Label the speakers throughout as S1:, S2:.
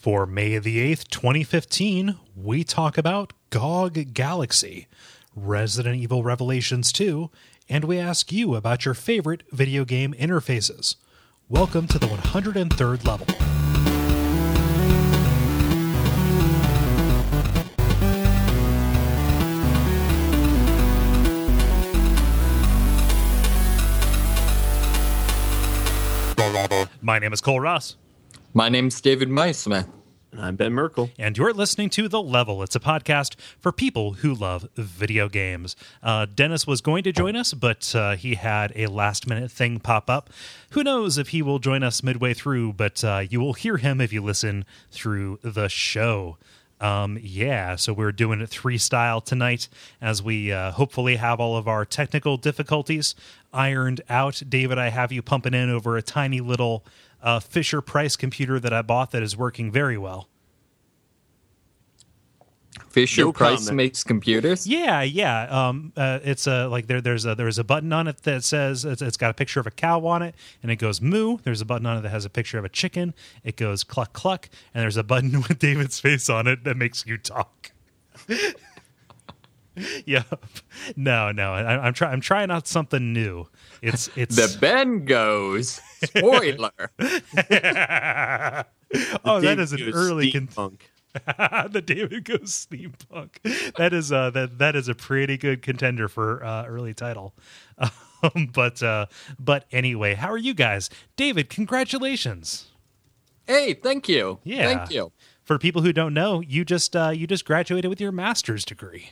S1: For May the 8th, 2015, we talk about GOG Galaxy, Resident Evil Revelations 2, and we ask you about your favorite video game interfaces. Welcome to the 103rd level. My name is Cole Ross.
S2: My name's David Maismith.
S3: And I'm Ben Merkel.
S1: And you're listening to The Level. It's a podcast for people who love video games. Dennis was going to join us, but he had a last-minute thing pop up. Who knows if he will join us midway through, but you will hear him if you listen through the show. So we're doing it three-style tonight as we hopefully have all of our technical difficulties ironed out. David, I have you pumping in over a tiny little Fisher-Price computer that I bought that is working very well.
S2: Fisher-Price makes computers?
S1: Yeah. It's there's a button on it that says it's got a picture of a cow on it, and it goes moo. There's a button on it that has a picture of a chicken. It goes cluck cluck, and there's a button with David's face on it that makes you talk. Yep. No. I'm trying out something new. It's
S2: the Ben goes spoiler.
S1: Oh, that is an early
S3: steampunk.
S1: The David Goes Steampunk. That is a pretty good contender for early title. But anyway, how are you guys? David, congratulations.
S2: Hey, thank you.
S1: Yeah.
S2: Thank you.
S1: For people who don't know, you just graduated with your master's degree.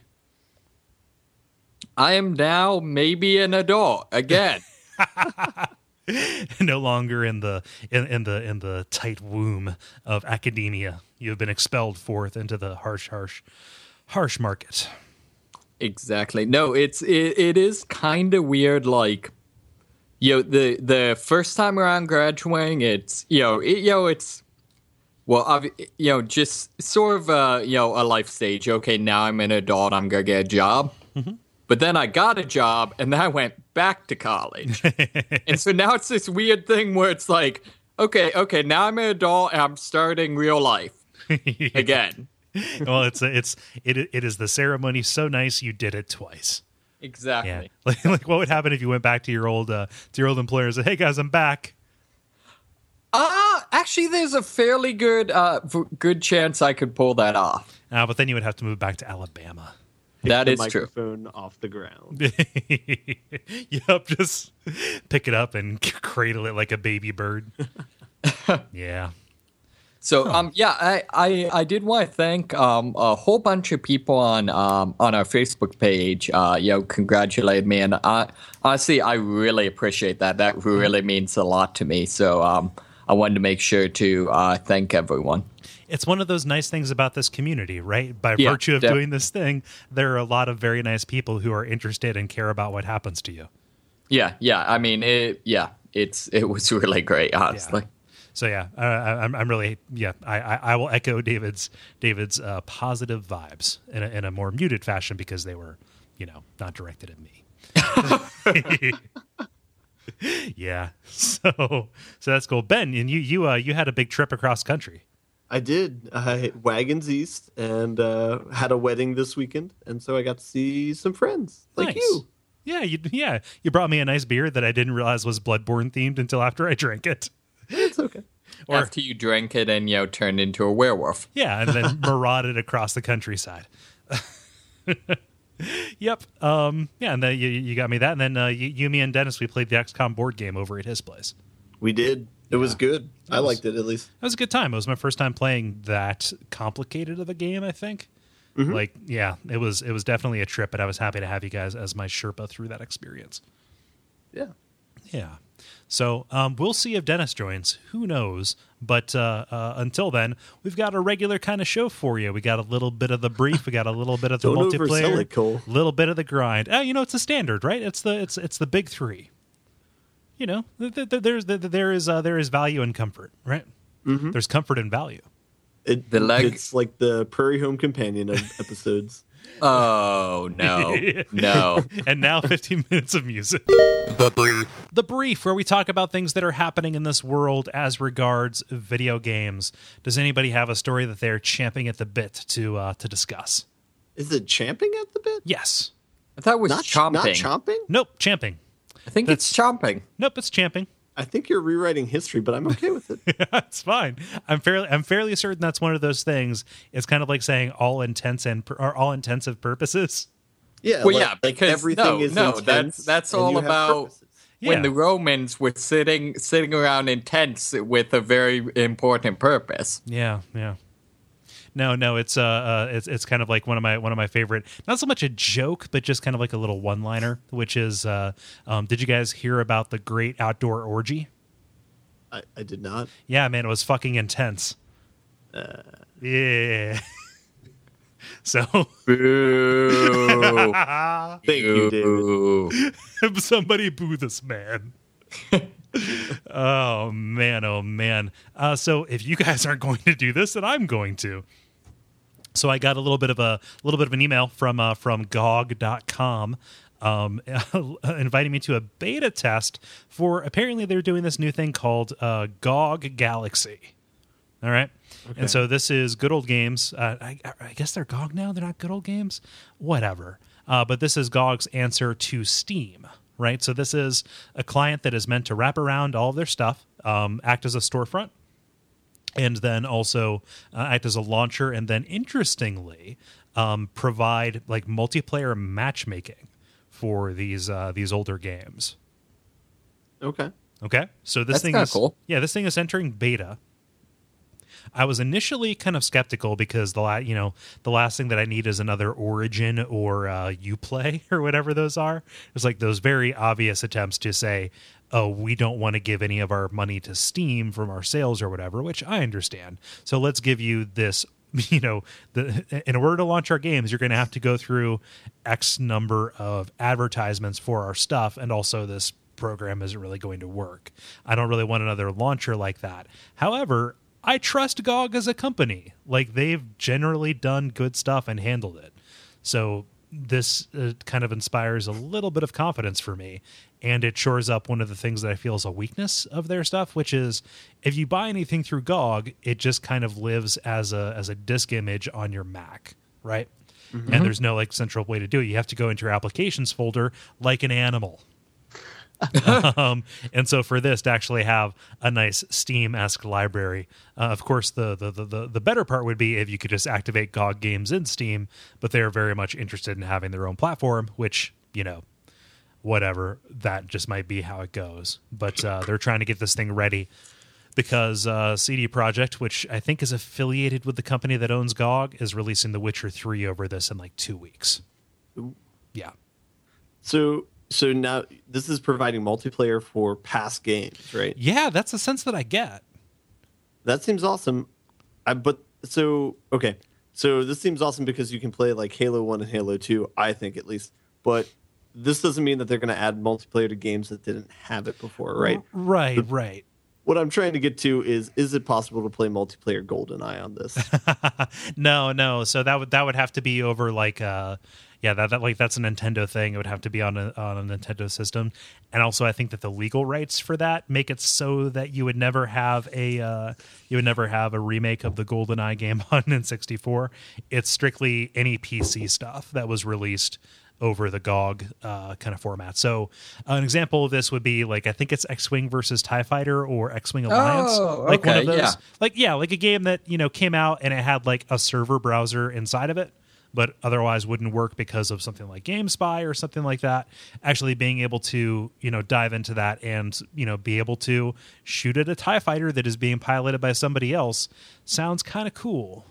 S2: I am now maybe an adult again.
S1: No longer in the tight womb of academia. You have been expelled forth into the harsh market.
S2: Exactly. No, it is kind of weird. Like, the first time around graduating, it's just sort of a life stage. Okay, now I'm an adult. I'm gonna get a job. Mm-hmm. But then I got a job, and then I went back to college. And so now it's this weird thing where it's like, okay, now I'm an adult, and I'm starting real life again.
S1: Well, it is the ceremony so nice you did it twice.
S2: Exactly.
S1: Yeah. Like what would happen if you went back to your old employer and said, "Hey guys, I'm back."
S2: Actually, there's a fairly good chance I could pull that off.
S1: But then you would have to move back to Alabama.
S2: That is
S3: true.
S2: Microphone
S3: off the ground.
S1: Yep, just pick it up and cradle it like a baby bird. Yeah.
S2: So, I did want to thank a whole bunch of people on our Facebook page. Congratulated me, and honestly, I really appreciate that. That really means a lot to me. So, I wanted to make sure to thank everyone.
S1: It's one of those nice things about this community, right? By virtue of doing this thing, there are a lot of very nice people who are interested and care about what happens to you.
S2: Yeah. I mean, it was really great, honestly.
S1: Yeah. So I'm really I will echo David's positive vibes in a more muted fashion because they were not directed at me. Yeah. So that's cool. Ben, and you had a big trip across country.
S3: I did. I wagons east and had a wedding this weekend, and so I got to see some friends like you.
S1: Yeah, you brought me a nice beer that I didn't realize was Bloodborne themed until after I drank it.
S3: It's okay.
S2: Or after you drank it and turned into a werewolf.
S1: Yeah, and then marauded across the countryside. Yep. And then you got me that, and then you, me, and Dennis, we played the XCOM board game over at his place.
S3: We did. It was good. I liked it, at least.
S1: It was a good time. It was my first time playing that complicated of a game, I think. Mm-hmm. It was definitely a trip, but I was happy to have you guys as my Sherpa through that experience. Yeah. So we'll see if Dennis joins. Who knows? But until then, we've got a regular kind of show for you. We got a little bit of the brief. We got a little bit of the multiplayer. A little bit of the grind. It's a standard, right? It's the big three. There is value and comfort, right? Mm-hmm. There's comfort and value.
S3: It's like the Prairie Home Companion of episodes.
S2: Oh, no.
S1: And now 15 minutes of music. The Brief, where we talk about things that are happening in this world as regards video games. Does anybody have a story that they're champing at the bit to discuss?
S3: Is it champing at the bit?
S1: Yes.
S2: I thought it was chomping.
S3: Not chomping?
S1: Nope, champing.
S2: I think it's chomping.
S1: Nope, it's champing.
S3: I think you're rewriting history, but I'm okay with it.
S1: It's fine. I'm fairly certain that's one of those things. It's kind of like saying all intensive purposes.
S3: Yeah,
S2: Well,
S3: like,
S2: yeah, because
S3: everything is intense,
S2: that's
S3: and
S2: all
S3: you have
S2: about
S3: purposes.
S2: when
S1: Yeah.
S2: the Romans were sitting around in tents with a very important purpose.
S1: Yeah. No, it's kind of like one of my favorite, not so much a joke, but just kind of like a little one-liner, which is, did you guys hear about the Great Outdoor Orgy?
S3: I did not.
S1: Yeah, man, it was fucking intense. Yeah. So
S2: Boo.
S3: Thank you, David.
S1: somebody boo this man. Oh man. So if you guys aren't going to do this, then I'm going to. So I got a little bit of an email from GOG.com inviting me to a beta test for, apparently they're doing this new thing called GOG Galaxy. All right. Okay. And so this is Good Old Games. I guess they're GOG now. They're not Good Old Games. Whatever. But this is GOG's answer to Steam. Right. So this is a client that is meant to wrap around all of their stuff, act as a storefront, and then also act as a launcher, and then interestingly provide like multiplayer matchmaking for these older games.
S3: Okay.
S1: So this
S2: That's
S1: thing
S2: kinda
S1: is
S2: cool.
S1: Yeah, this thing is entering beta. I was initially kind of skeptical because the last thing that I need is another Origin or Uplay or whatever those are. It's like those very obvious attempts to say, oh, we don't want to give any of our money to Steam from our sales or whatever, which I understand. So let's give you this, in order to launch our games, you're going to have to go through X number of advertisements for our stuff, and also this program isn't really going to work. I don't really want another launcher like that. However, I trust GOG as a company. Like, they've generally done good stuff and handled it. So this kind of inspires a little bit of confidence for me, and it shores up one of the things that I feel is a weakness of their stuff, which is if you buy anything through GOG, it just kind of lives as a disk image on your Mac, right? Mm-hmm. And there's no like central way to do it. You have to go into your applications folder like an animal. And so for this to actually have a nice Steam-esque library, of course, the better part would be if you could just activate GOG games in Steam, but they're very much interested in having their own platform, which, whatever, that just might be how it goes. But they're trying to get this thing ready because CD Projekt, which I think is affiliated with the company that owns GOG, is releasing The Witcher 3 over this in like 2 weeks.
S3: Ooh.
S1: Yeah.
S3: So now this is providing multiplayer for past games, right?
S1: Yeah, that's the sense that I get.
S3: That seems awesome. So this seems awesome because you can play like Halo 1 and Halo 2, I think at least. But this doesn't mean that they're going to add multiplayer to games that didn't have it before, right?
S1: Right.
S3: What I'm trying to get to is it possible to play multiplayer GoldenEye on this?
S1: No. So that would have to be over like that's a Nintendo thing. It would have to be on a Nintendo system, and also I think that the legal rights for that make it so that you would never have a remake of the GoldenEye game on N64. It's strictly any PC stuff that was released over the GOG kind of format. So an example of this would be like, I think it's X-Wing versus TIE Fighter or X-Wing Alliance. Like one of those, like a game that, came out and it had like a server browser inside of it, but otherwise wouldn't work because of something like GameSpy or something like that. Actually being able to, dive into that and, be able to shoot at a TIE Fighter that is being piloted by somebody else sounds kind of cool.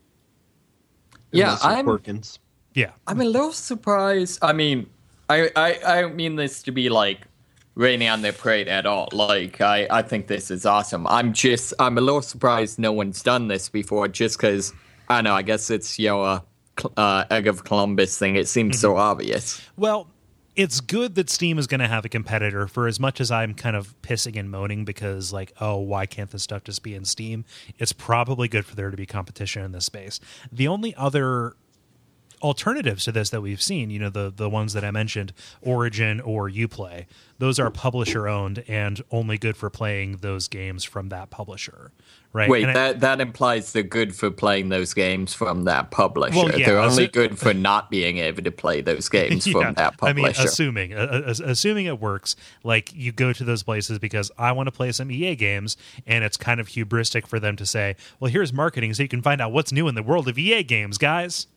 S2: Yeah,
S1: Yeah,
S2: I'm a little surprised. I mean, I don't mean this to be like raining on their parade at all. Like, I think this is awesome. I'm a little surprised no one's done this before, just because, I don't know, I guess it's, a Egg of Columbus thing. It seems so obvious.
S1: Well, it's good that Steam is going to have a competitor, for as much as I'm kind of pissing and moaning because, like, oh, why can't this stuff just be in Steam? It's probably good for there to be competition in this space. The only other alternatives to this that we've seen, the ones that I mentioned, Origin or Uplay, those are publisher owned and only good for playing those games from that publisher, right?
S2: Wait, that implies they're good for playing those games from that publisher.
S1: Well, yeah,
S2: they're only good for not being able to play those games from that publisher.
S1: Assuming it works, like you go to those places because I want to play some EA games, and it's kind of hubristic for them to say, well, here's marketing so you can find out what's new in the world of EA games, guys.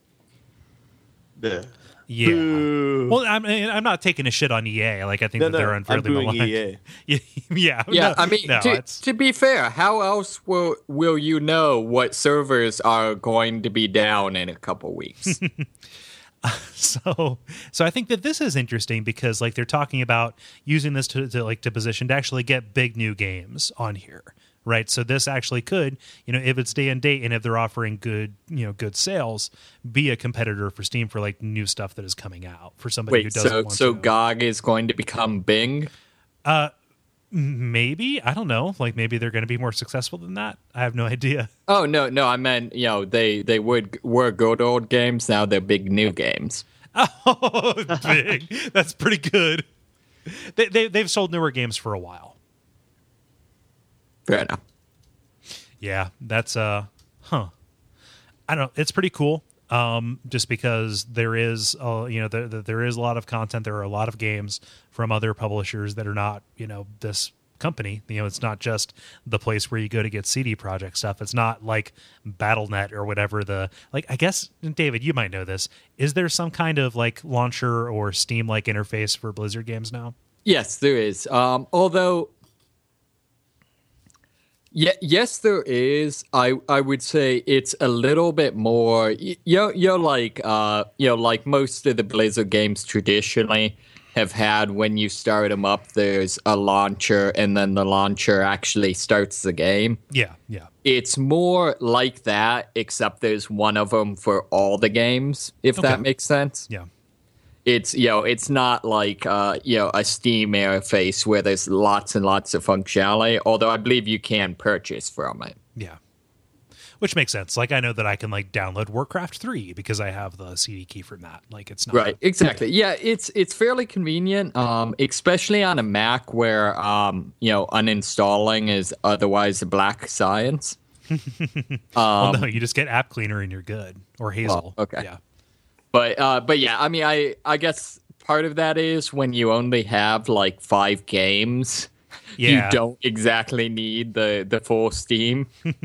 S1: Yeah.
S3: Boo.
S1: Well, I'm not taking a shit on EA. Like, I think that they're unfairly maligned.
S3: EA.
S1: Yeah.
S2: Yeah,
S1: No,
S2: I mean,
S1: no,
S2: to be fair, how else will you know what servers are going to be down in a couple weeks?
S1: So I think that this is interesting because like they're talking about using this to position to actually get big new games on here, right? So this actually could, if it's day and date and if they're offering good sales, be a competitor for Steam for like new stuff that is coming out for somebody who doesn't want to.
S2: So GOG is going to become Bing?
S1: Maybe, I don't know. Like maybe they're going to be more successful than that. I have no idea.
S2: Oh no, I meant they were good old games. Now they're big new games.
S1: Oh, big! That's pretty good. They've sold newer games for a while.
S2: Fair enough.
S1: Yeah, that's I don't know. It's pretty cool. Just because there is, there is a lot of content. There are a lot of games from other publishers that are not, this company. It's not just the place where you go to get CD Projekt stuff. It's not like Battle.net or whatever I guess, David, you might know this. Is there some kind of like launcher or Steam-like interface for Blizzard games now?
S2: Yes, there is. Although... Yeah, yes, there is. I would say it's a little bit more. You're like like most of the Blizzard games traditionally have had. When you start them up, there's a launcher, and then the launcher actually starts the game.
S1: Yeah.
S2: It's more like that, except there's one of them for all the games. If that makes sense.
S1: Yeah.
S2: It's it's not like a Steam interface where there's lots and lots of functionality. Although I believe you can purchase from it.
S1: Yeah, which makes sense. Like I know that I can like download Warcraft 3 because I have the CD key from that. Like it's not
S2: right. Exactly. Yeah, it's fairly convenient, especially on a Mac where uninstalling is otherwise a black science.
S1: Well, no, you just get App Cleaner and you're good, or Hazel.
S2: Well, okay.
S1: Yeah.
S2: But yeah, I mean, I guess part of that is when you only have like 5 games, you don't exactly need the full Steam.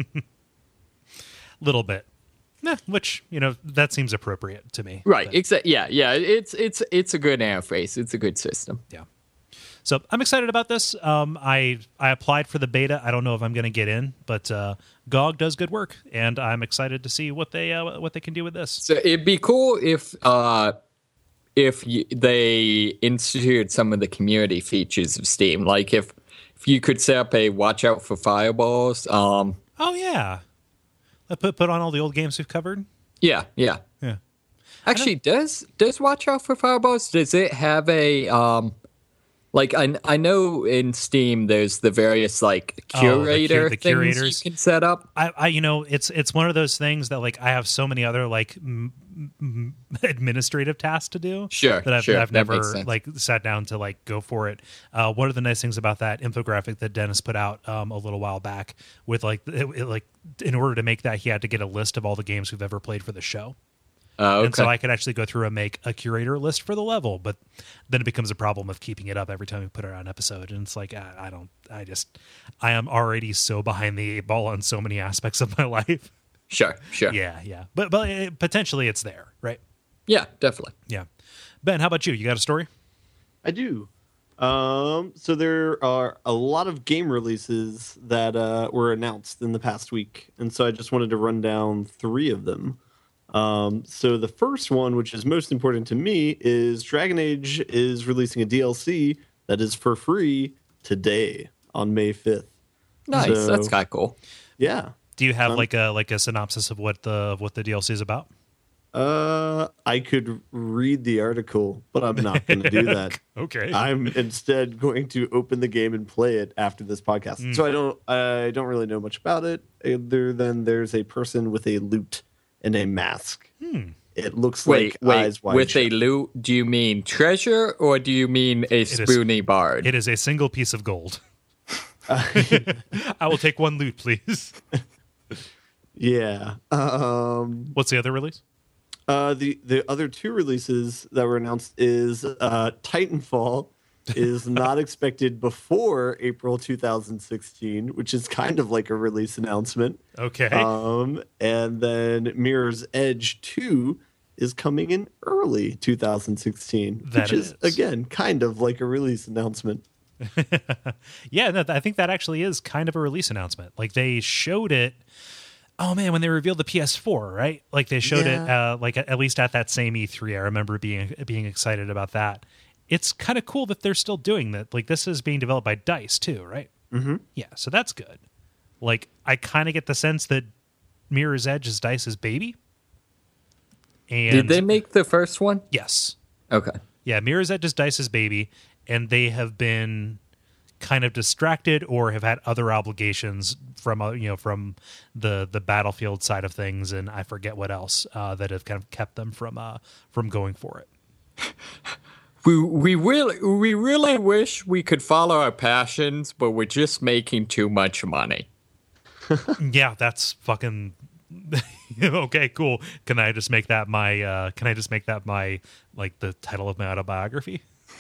S1: Little bit, which that seems appropriate to me.
S2: Right. Yeah. It's a good interface. It's a good system.
S1: Yeah. So I'm excited about this. I applied for the beta. I don't know if I'm going to get in, but GOG does good work, and I'm excited to see what they can do with this.
S2: So it'd be cool if they instituted some of the community features of Steam, like if you could set up a watch out for fireballs. Oh
S1: yeah, I put on all the old games we've covered.
S2: Yeah. Actually, does watch out for fireballs? Does it have a like I know in Steam there's the various like curator
S1: the
S2: things
S1: curators
S2: you can set up.
S1: I it's one of those things that like I have so many other like administrative tasks to do.
S2: Sure,
S1: that I've
S2: that
S1: never
S2: makes sense.
S1: like sat down to like go for it. One of the nice things about that infographic that Dennis put out a little while back with like like in order to make that he had to get a list of all the games we've ever played for the show.
S2: Okay.
S1: And so I could actually go through and make a curator list for the level, but then it becomes a problem of keeping it up every time we put it on an episode. And it's like, I am already so behind the 8 ball on so many aspects of my life.
S2: Sure.
S1: Yeah. But potentially it's there, right?
S2: Yeah, definitely.
S1: Yeah. Ben, how about you? You got a story?
S3: I do. So there are a lot of game releases that were announced in the past week, and so I just wanted to run down 3 of them. So the first one, which is most important to me, is Dragon Age is releasing a DLC that is for free today on May 5th.
S2: Nice, so, that's kind of cool.
S3: Yeah.
S1: Do you have like a synopsis of what the DLC is about?
S3: I could read the article, but I'm not going to do that.
S1: Okay.
S3: I'm instead going to open the game and play it after this podcast. So I don't really know much about it, other than there's a person with a lute and a mask. It looks like Eyes Wide
S2: with
S3: Shut.
S2: a loot, do you mean treasure or do you mean a spoony bard?
S1: It is a single piece of gold. I will take one loot, please.
S3: Yeah.
S1: What's the other release?
S3: The other two releases that were announced is Titanfall is not expected before April 2016, which is kind of like a release announcement.
S1: Okay.
S3: And then Mirror's Edge 2 is coming in early 2016, which is, again, kind of like a release announcement.
S1: Yeah, no, I think that actually is kind of a release announcement. Like, they showed it. Oh man, when they revealed the PS4, right? Like they showed it, like at least at that same E3. I remember being excited about that. It's kind of cool that they're still doing that. Like this is being developed by DICE too, right?
S3: Mm-hmm.
S1: Yeah, so that's good. Like I kind of get the sense that Mirror's Edge is DICE's baby. And
S2: did they make the first one?
S1: Yes.
S2: Okay.
S1: Yeah, Mirror's Edge is DICE's baby, and they have been kind of distracted or have had other obligations from from the Battlefield side of things, and I forget what else that have kind of kept them from going for it.
S2: We really wish we could follow our passions, but we're just making too much money.
S1: Yeah, that's fucking okay. Cool. Can I just make that my like the title of my autobiography?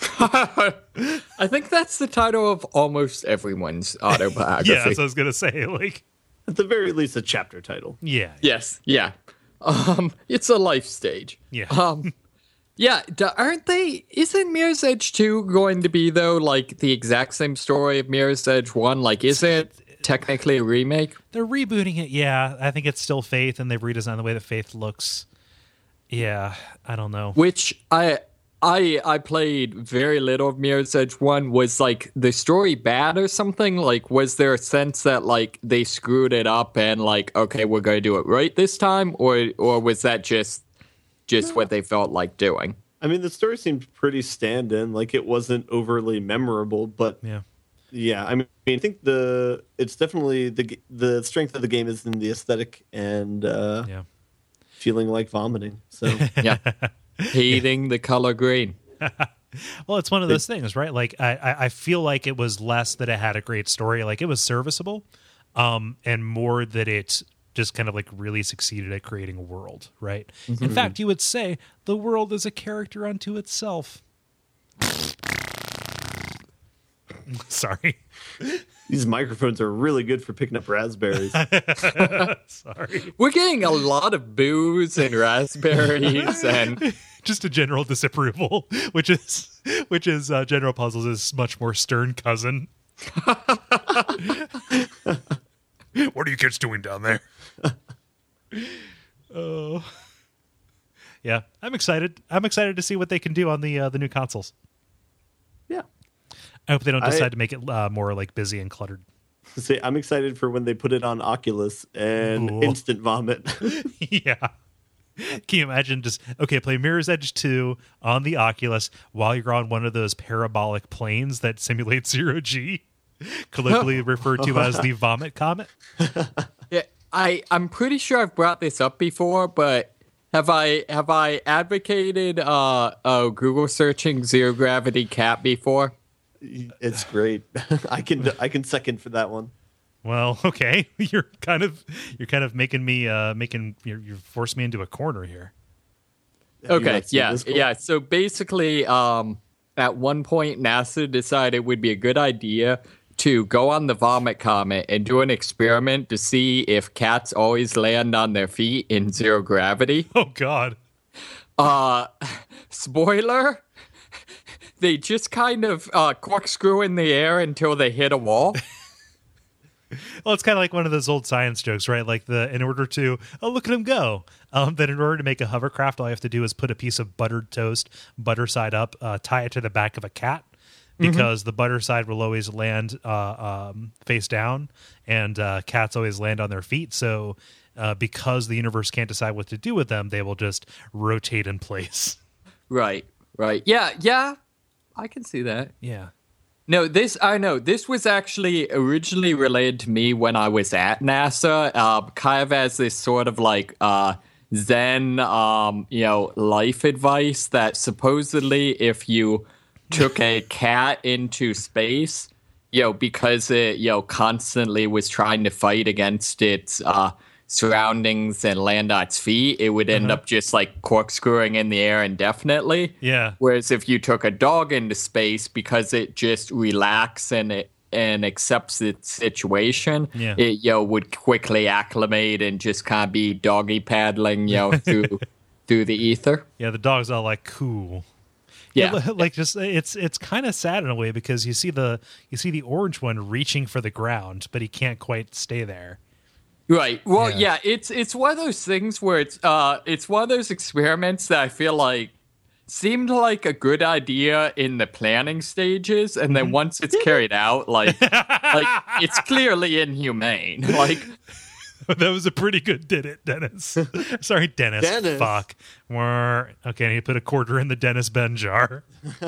S2: I think that's the title of almost everyone's autobiography.
S1: Yeah, that's what I was gonna say. Like,
S3: at the very least, a chapter title.
S1: Yeah.
S2: Yes. Yeah. It's a life stage.
S1: Yeah.
S2: Yeah. Aren't they? Isn't Mirror's Edge 2 going to be though like the exact same story of Mirror's Edge 1? Like, is it technically a remake?
S1: They're rebooting it. Yeah, I think it's still Faith, and they've redesigned the way that Faith looks. Yeah, I don't know.
S2: Which I played very little of Mirror's Edge 1. Was like the story bad or something? Like, was there a sense that like they screwed it up and like, okay, we're going to do it right this time? Or was that just what they felt like doing?
S3: I mean, the story seemed pretty stand-in. Like, it wasn't overly memorable, but yeah. I mean, I think it's definitely the strength of the game is in the aesthetic and feeling like vomiting. So
S2: yeah. Hating the color green.
S1: Well, it's one of those things, right? Like I feel like it was less that it had a great story, like it was serviceable, and more that it just kind of like really succeeded at creating a world, right? Mm-hmm. In fact, you would say the world is a character unto itself. Sorry.
S3: These microphones are really good for picking up raspberries.
S1: Sorry.
S2: We're getting a lot of booze and raspberries and
S1: just a general disapproval, which is General Puzzles' much more stern cousin. What are you kids doing down there? Oh. Yeah, I'm excited. I'm excited to see what they can do on the new consoles.
S3: Yeah.
S1: I hope they don't decide to make it more like busy and cluttered.
S3: See, I'm excited for when they put it on Oculus and instant vomit.
S1: Yeah. Can you imagine play Mirror's Edge 2 on the Oculus while you're on one of those parabolic planes that simulate zero-G, colloquially referred to as the vomit comet?
S2: Yeah, I'm pretty sure I've brought this up before, but have I advocated Google searching zero gravity cat before?
S3: It's great. I can second for that one.
S1: Well, okay. You're kind of making me you forced me into a corner here.
S2: Okay, yeah. So basically, at one point, NASA decided it would be a good idea to go on the Vomit Comet and do an experiment to see if cats always land on their feet in zero gravity.
S1: Oh God.
S2: Spoiler. They just kind of corkscrew in the air until they hit a wall.
S1: Well, it's kind of like one of those old science jokes, right? Like in order to look at him go. That in order to make a hovercraft, all you have to do is put a piece of buttered toast, butter side up, tie it to the back of a cat, because the butter side will always land face down, and cats always land on their feet. So because the universe can't decide what to do with them, they will just rotate in place.
S2: Right. Yeah. I can see that.
S1: Yeah.
S2: No, this was actually originally related to me when I was at NASA, kind of as this sort of like Zen, life advice that supposedly if you took a cat into space, because it, constantly was trying to fight against its surroundings and land on its feet, it would end up just like corkscrewing in the air indefinitely.
S1: Yeah.
S2: Whereas if you took a dog into space, because it just relaxes and accepts its situation, it would quickly acclimate and just kind of be doggy paddling, through the ether.
S1: Yeah, the dog's all like cool.
S2: Yeah,
S1: like just it's kind of sad in a way because you see the orange one reaching for the ground, but he can't quite stay there.
S2: Right. Well, yeah, it's one of those things where it's one of those experiments that I feel like seemed like a good idea in the planning stages, and then once it's carried out, like it's clearly inhumane. Like
S1: that was a pretty good did it, Dennis. Sorry, Dennis. Fuck. Okay, I need to put a quarter in the Dennis Ben jar.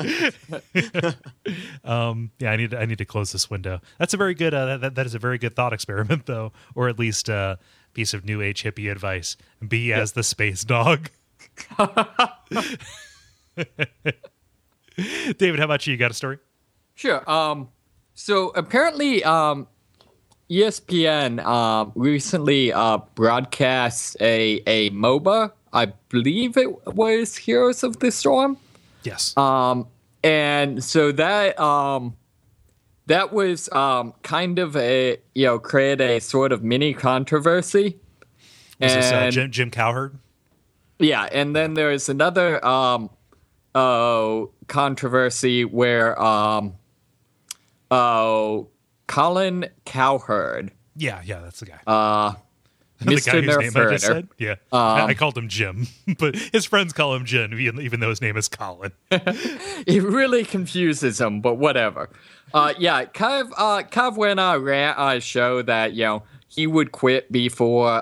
S1: Yeah, I need to close this window. That's a very good. That is a very good thought experiment, though, or at least a piece of new age hippie advice. Be as the space dog. David, how about you? You got a story?
S2: Sure. So apparently, ESPN recently broadcast a MOBA. I believe it was Heroes of the Storm.
S1: Yes.
S2: And so that was kind of a create a sort of mini controversy.
S1: Was this Jim Cowherd?
S2: Yeah, and then there's another controversy where Colin Cowherd.
S1: Yeah, that's the guy.
S2: Mr.
S1: The guy whose name I just
S2: Nerfherder.
S1: said? Yeah. I called him Jim, but his friends call him Jim, even though his name is Colin.
S2: It really confuses him, but whatever. Kev went on a rant on a show that, he would quit before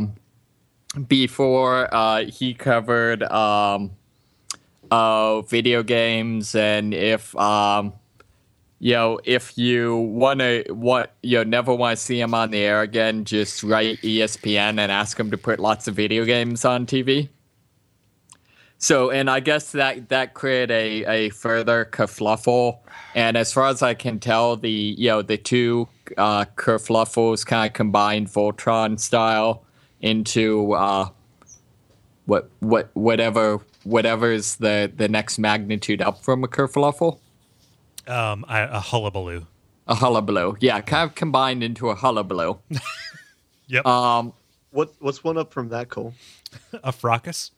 S2: he covered video games, and if you never want to see him on the air again, just write ESPN and ask him to put lots of video games on TV. So, and I guess that created a further kerfluffle. And as far as I can tell, the two kerfluffles kind of combined Voltron style into whatever's the next magnitude up from a kerfluffle.
S1: A hullabaloo.
S2: A hullabaloo. Yeah, kind of combined into a hullabaloo.
S1: Yep.
S3: What's one up from that, Cole?
S1: A fracas.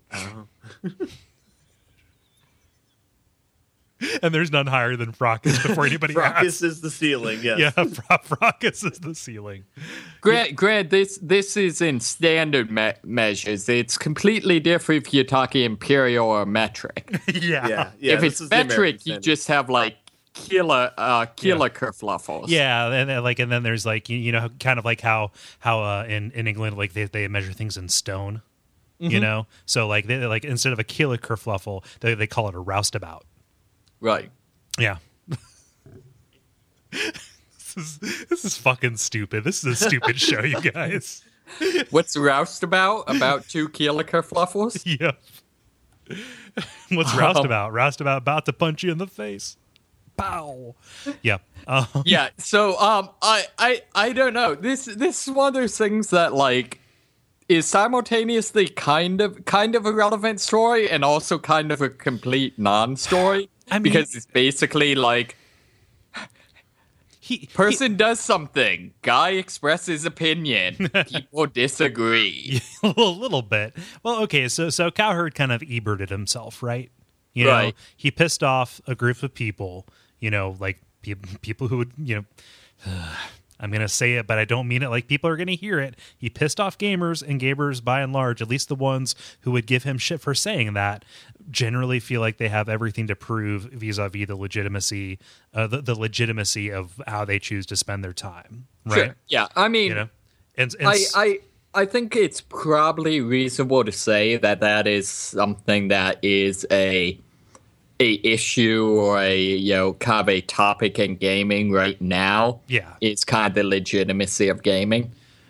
S1: And there's none higher than fracas before anybody
S3: Fracas
S1: asks.
S3: is the ceiling, yes.
S1: Yeah, fracas is the ceiling.
S2: Grant, this is in standard measures. It's completely different if you're talking imperial or metric.
S1: Yeah.
S2: If it's metric, you just have like killer kerfluffles.
S1: Yeah, and then there's like kind of like how in England like they measure things in stone.
S2: Mm-hmm.
S1: So like they like instead of a kilo kerfluffle, they call it a roustabout.
S2: Right.
S1: Yeah. This is fucking stupid. This is a stupid show, you guys.
S2: What's roustabout? About 2 kilo kerfluffles?
S1: Yep. What's roustabout? Roustabout about to punch you in the face. Pow. Yeah.
S2: Yeah. So I don't know. This is one of those things that like is simultaneously kind of a relevant story and also kind of a complete non-story. I mean, because it's basically like person does something, guy expresses opinion, people disagree.
S1: A little bit. Well, okay, so Cowherd kind of Eberted himself, right?
S2: Right.
S1: He pissed off a group of people, like people who would, I'm going to say it, but I don't mean it like people are going to hear it. He pissed off gamers, and gamers, by and large, at least the ones who would give him shit for saying that, generally feel like they have everything to prove vis-a-vis the legitimacy, the legitimacy of how they choose to spend their time. Right?
S2: Sure. Yeah, I mean,
S1: and
S2: I think it's probably reasonable to say that is something that is a issue or a kind of a topic in gaming right now.
S1: Yeah,
S2: it's kind of the legitimacy of gaming.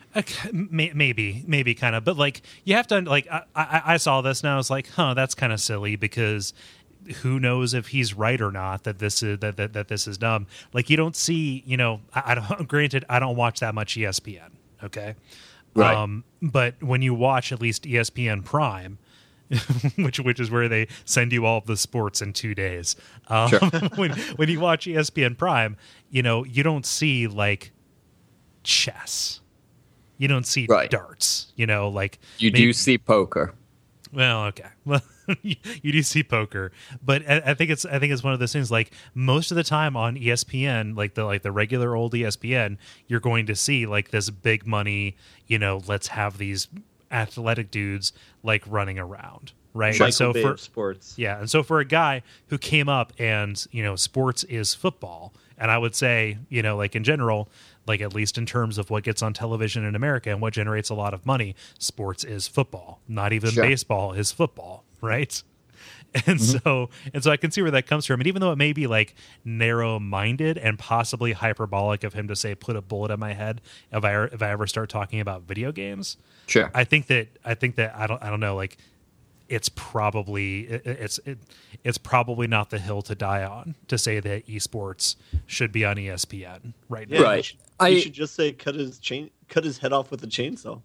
S1: Maybe kind of, but like you have to like I saw this and I was like, that's kind of silly because who knows if he's right or not that this is that this is dumb. Like you don't see, I don't. Granted, I don't watch that much ESPN. Okay,
S2: right.
S1: But when you watch at least ESPN Prime, which is where they send you all of the sports in 2 days.
S2: Sure.
S1: when you watch ESPN Prime, you don't see like chess. You don't see darts, like
S2: you do see poker.
S1: Well, okay. Well, you do see poker, but I think it's one of those things. Like most of the time on ESPN, like the regular old ESPN, you're going to see like this big money. Let's have these athletic dudes like running around, right?
S3: Michael
S1: so
S3: Bay
S1: for
S3: of sports,
S1: yeah, and so for a guy who came up and sports is football, and I would say like in general. Like at least in terms of what gets on television in America and what generates a lot of money, sports is football. Not even baseball is football, right? And so I can see where that comes from. And even though it may be like narrow-minded and possibly hyperbolic of him to say, "Put a bullet in my head," if I ever start talking about video games,
S2: sure.
S1: I think that I don't know. Like it's probably not the hill to die on to say that esports should be on ESPN right now.
S3: yeah,
S2: Right.
S3: You should just say cut his head off with a chainsaw.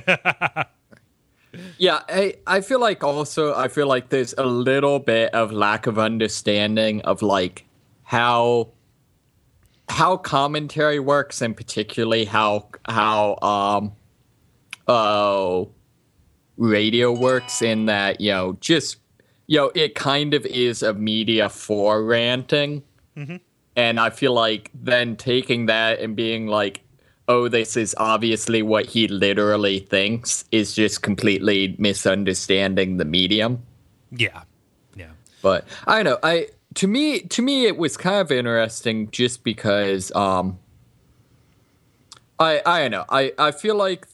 S2: Yeah, I feel like there's a little bit of lack of understanding of like how commentary works, and particularly how radio works, in that it kind of is a media for ranting.
S1: Mm-hmm.
S2: And I feel like then taking that and being like, oh, this is obviously what he literally thinks, is just completely misunderstanding the medium.
S1: Yeah.
S2: But I don't know. To me, it was kind of interesting just because I don't know. I feel like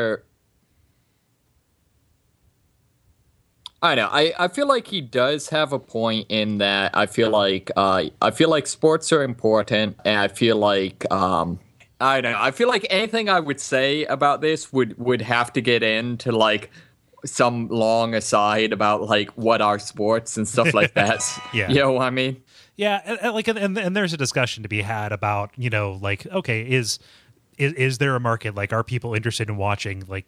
S2: I know. I feel like he does have a point in that. I feel like sports are important, and I feel like I don't know. I feel like anything I would say about this would have to get into like some long aside about like what are sports and stuff like that.
S1: Yeah.
S2: You know what I mean?
S1: Yeah, and there's a discussion to be had about like, okay, is there a market? Like, are people interested in watching? Like,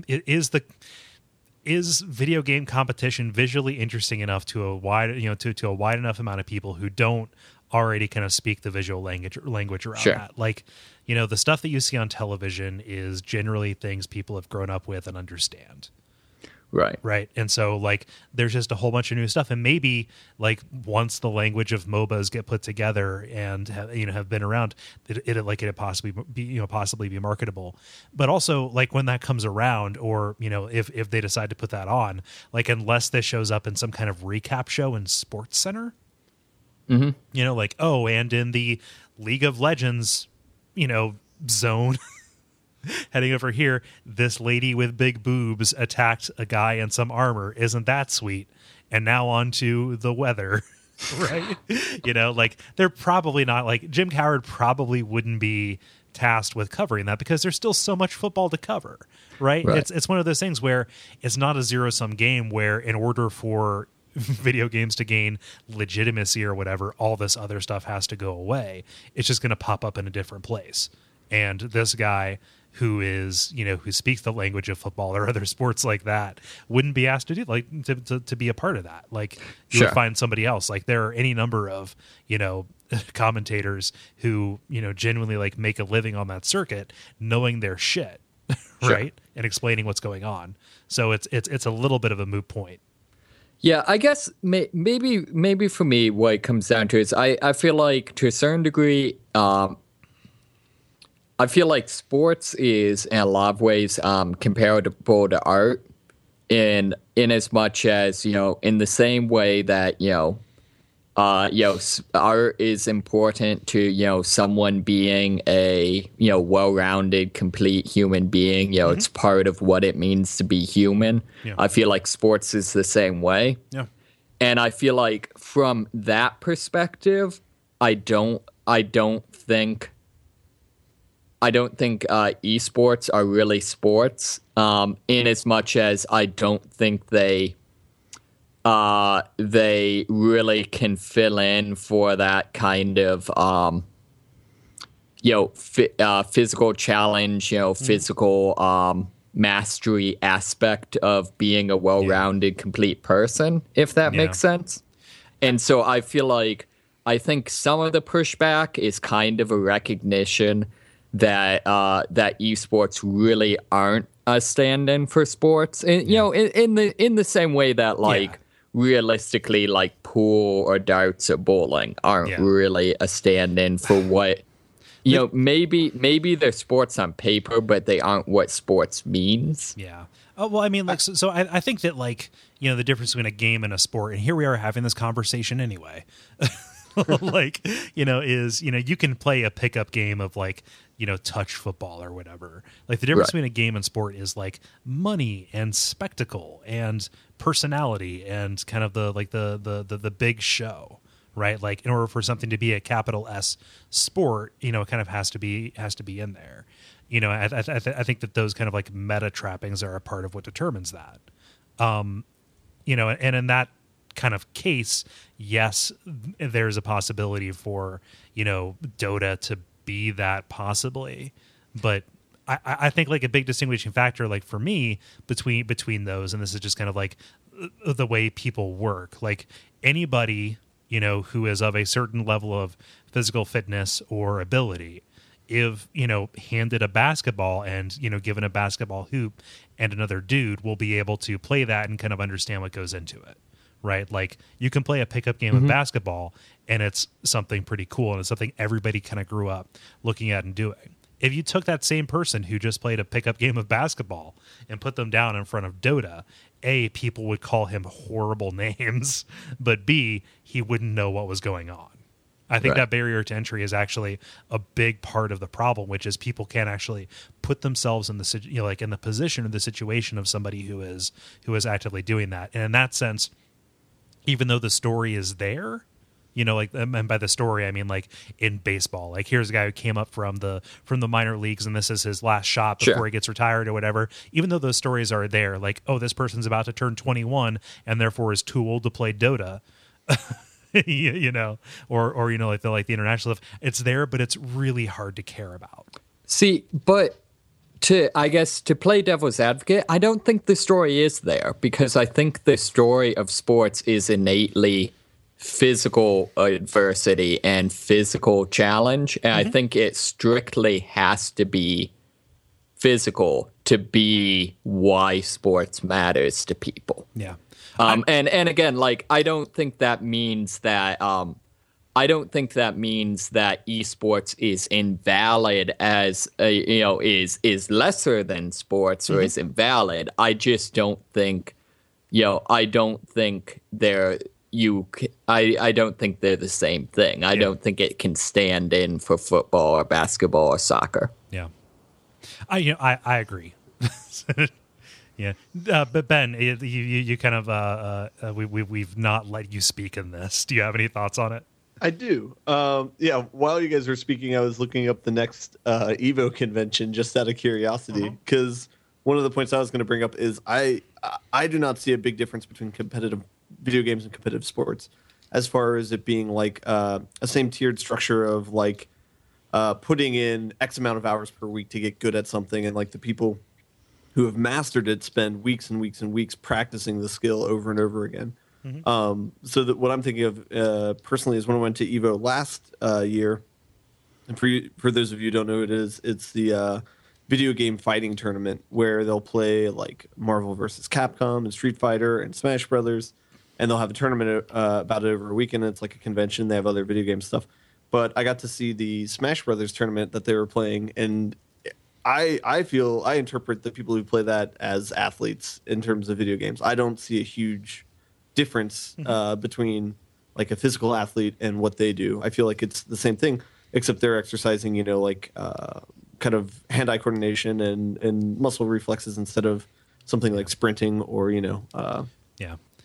S1: is video game competition visually interesting enough to a wide to a wide enough amount of people who don't already kind of speak the visual language around that? Like, the stuff that you see on television is generally things people have grown up with and understand. Right. And so like there's just a whole bunch of new stuff, and maybe like once the language of MOBAs get put together and have been around, it possibly be marketable. But also like when that comes around, or if they decide to put that on, like unless this shows up in some kind of recap show in Sports Center, like, oh, and in the League of Legends zone heading over here, this lady with big boobs attacked a guy in some armor. Isn't that sweet? And now on to the weather, right? Like they're probably not, like Jim Coward probably wouldn't be tasked with covering that because there's still so much football to cover, right? It's one of those things where it's not a zero-sum game where in order for video games to gain legitimacy or whatever, all this other stuff has to go away. It's just going to pop up in a different place. And this guy who is, who speaks the language of football or other sports like that wouldn't be asked to do to be a part of that. Like you would find somebody else. Like there are any number of, commentators who, genuinely like make a living on that circuit, knowing their shit, right? And explaining what's going on. So it's a little bit of a moot point.
S2: Yeah, I guess maybe for me, what it comes down to is I feel like to a certain degree, I feel like sports is in a lot of ways comparable to art, in as much as in the same way that art is important to someone being a well-rounded, complete human being. It's part of what it means to be human. Yeah. I feel like sports is the same way.
S1: Yeah,
S2: and I feel like from that perspective, I don't think esports are really sports, in as much as I don't think they really can fill in for that kind of physical challenge, physical mastery aspect of being a well-rounded, complete person, if that makes sense. And so I think some of the pushback is kind of a recognition that esports really aren't a stand-in for sports, and, in the same way that realistically, like pool or darts or bowling aren't really a stand-in for what. Maybe they're sports on paper, but they aren't what sports means.
S1: Yeah. Oh, well, I mean, so I think that, the difference between a game and a sport, and here we are having this conversation anyway, is, you can play a pickup game of, touch football or whatever. Like, the difference between a game and sport is, money and spectacle and personality and kind of the big show. Right, in order for something to be a capital S sport, it kind of has to be in there. I think that those kind of meta trappings are a part of what determines that. And in that kind of case, yes, there's a possibility for Dota to be that possibly, but I think a big distinguishing factor for me between those, and this is just kind of the way people work, anybody who is of a certain level of physical fitness or ability, if, handed a basketball and, given a basketball hoop and another dude, will be able to play that and kind of understand what goes into it, right? You can play a pickup game of basketball and it's something pretty cool and it's something everybody kind of grew up looking at and doing. If you took that same person who just played a pickup game of basketball and put them down in front of Dota, A, people would call him horrible names, but B, he wouldn't know what was going on. I think that barrier to entry is actually a big part of the problem, which is people can't actually put themselves in the in the position or the situation of somebody who is actively doing that. And in that sense, even though the story is there, and by the story I mean in baseball, here's a guy who came up from the minor leagues and this is his last shot before he gets retired or whatever. Even though those stories are there, this person's about to turn 21 and therefore is too old to play Dota, or the international stuff. It's there, but it's really hard to care about.
S2: See, but to play devil's advocate, I don't think the story is there, because I think the story of sports is innately physical adversity and physical challenge, and I think it strictly has to be physical to be why sports matters to people.
S1: Yeah.
S2: And again, I don't think that means that esports is invalid as is lesser than sports or is invalid. I just don't think I don't think they're the same thing. I don't think it can stand in for football or basketball or soccer.
S1: Yeah, I agree. Yeah, but Ben, you kind of we've not let you speak in this. Do you have any thoughts on it?
S3: I do. While you guys were speaking, I was looking up the next Evo convention just out of curiosity, because one of the points I was going to bring up is I do not see a big difference between competitive video games and competitive sports, as far as it being a same tiered structure of putting in X amount of hours per week to get good at something, and the people who have mastered it spend weeks and weeks and weeks practicing the skill over and over again. So that what I'm thinking of personally is when I went to Evo last year, and for those of you who don't know what it is, it's the video game fighting tournament where they'll play Marvel versus Capcom and Street Fighter and Smash Brothers, and they'll have a tournament about it over a weekend. It's like a convention. They have other video game stuff. But I got to see the Smash Brothers tournament that they were playing, and I interpret the people who play that as athletes in terms of video games. I don't see a huge difference between a physical athlete and what they do. I feel like it's the same thing, except they're exercising, kind of hand-eye coordination and muscle reflexes instead of something like sprinting or,
S1: Yeah.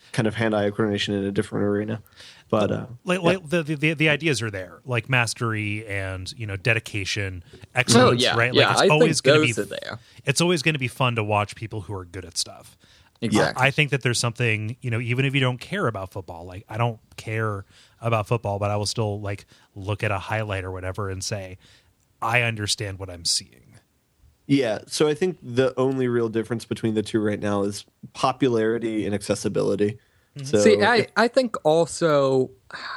S3: kind of hand-eye coordination in a different arena. But
S1: the ideas are there, like mastery and dedication, excellence, right?
S2: Yeah,
S1: like it's always going to be
S2: there.
S1: It's always going to be fun to watch people who are good at stuff.
S2: Exactly.
S1: I think that there's something, even if you don't care about football, like I don't care about football, but I will still like look at a highlight or whatever and say, I understand what I'm seeing.
S3: Yeah, so I think the only real difference between the two right now is popularity and accessibility. So
S2: See, I think also,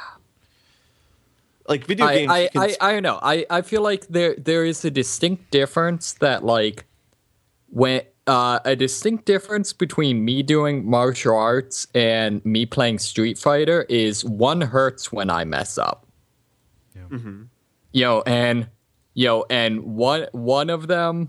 S3: like video games.
S2: I don't know. I feel like there is a distinct difference that like when a distinct difference between me doing martial arts and me playing Street Fighter is one hurts when I mess up.
S1: Yeah.
S2: And one of them,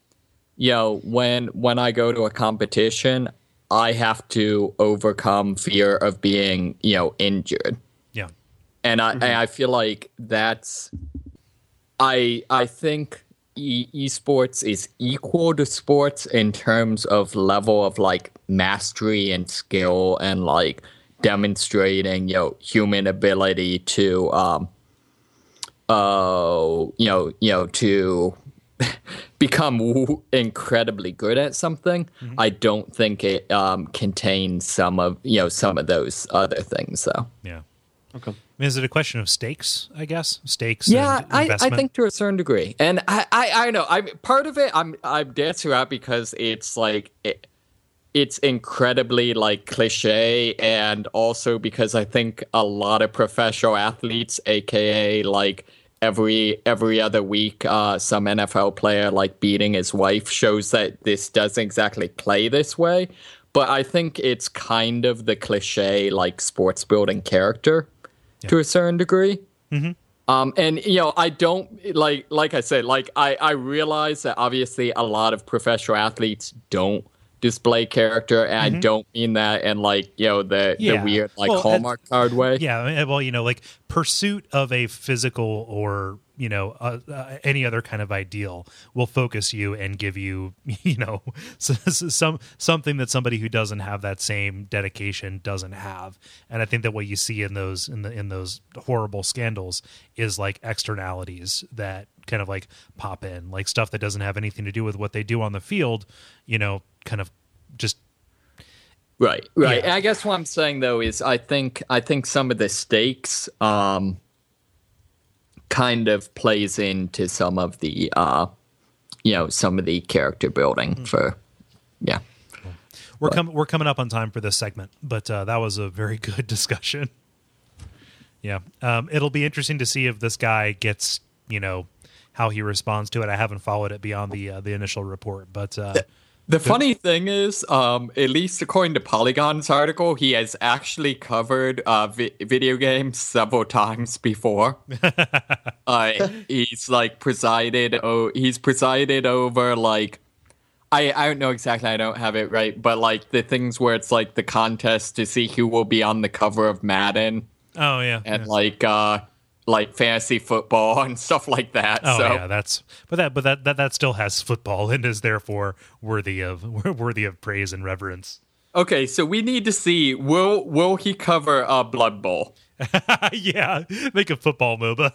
S2: when I go to a competition, I have to overcome fear of being, injured.
S1: Yeah.
S2: And I feel like that's, I think esports is equal to sports in terms of level of like mastery and skill and like demonstrating, human ability to, to become incredibly good at something. I don't think it contains some of those other things though.
S1: Yeah.
S3: Okay.
S1: I mean, is it a question of stakes, I guess? Stakes.
S2: Yeah,
S1: and
S2: I think to a certain degree. And I know. Part of it I'm dancing out because it's like it's incredibly like cliche, and also because I think a lot of professional athletes, aka like every other week, some NFL player like beating his wife shows that this doesn't exactly play this way. But I think it's kind of the cliche like sports building character to a certain degree. And I don't like I said, like I realize that obviously a lot of professional athletes don't display character, and I don't mean that in like the weird like Hallmark card way.
S1: Yeah, well, like pursuit of a physical or any other kind of ideal will focus you and give you something that somebody who doesn't have that same dedication doesn't have. And I think that what you see in those horrible scandals is like externalities that kind of like pop in, like stuff that doesn't have anything to do with what they do on the field, kind of just
S2: right.
S1: Yeah.
S2: I guess what I'm saying though is I think some of the stakes kind of plays into some of the some of the character building for
S1: We're coming up on time for this segment, but that was a very good discussion. Yeah, it'll be interesting to see if this guy gets how he responds to it. I haven't followed it beyond the initial report, but
S2: the funny thing is, at least according to Polygon's article, he has actually covered video games several times before. He's like presided over like I don't know exactly. I don't have it right, but like the things where it's like the contest to see who will be on the cover of Madden.
S1: Oh yeah,
S2: and like fantasy football and stuff like that.
S1: Oh
S2: so.
S1: yeah, that still has football and is therefore worthy of praise and reverence.
S2: Okay, so we need to see will he cover a Blood Bowl?
S1: Yeah, make a football MOBA.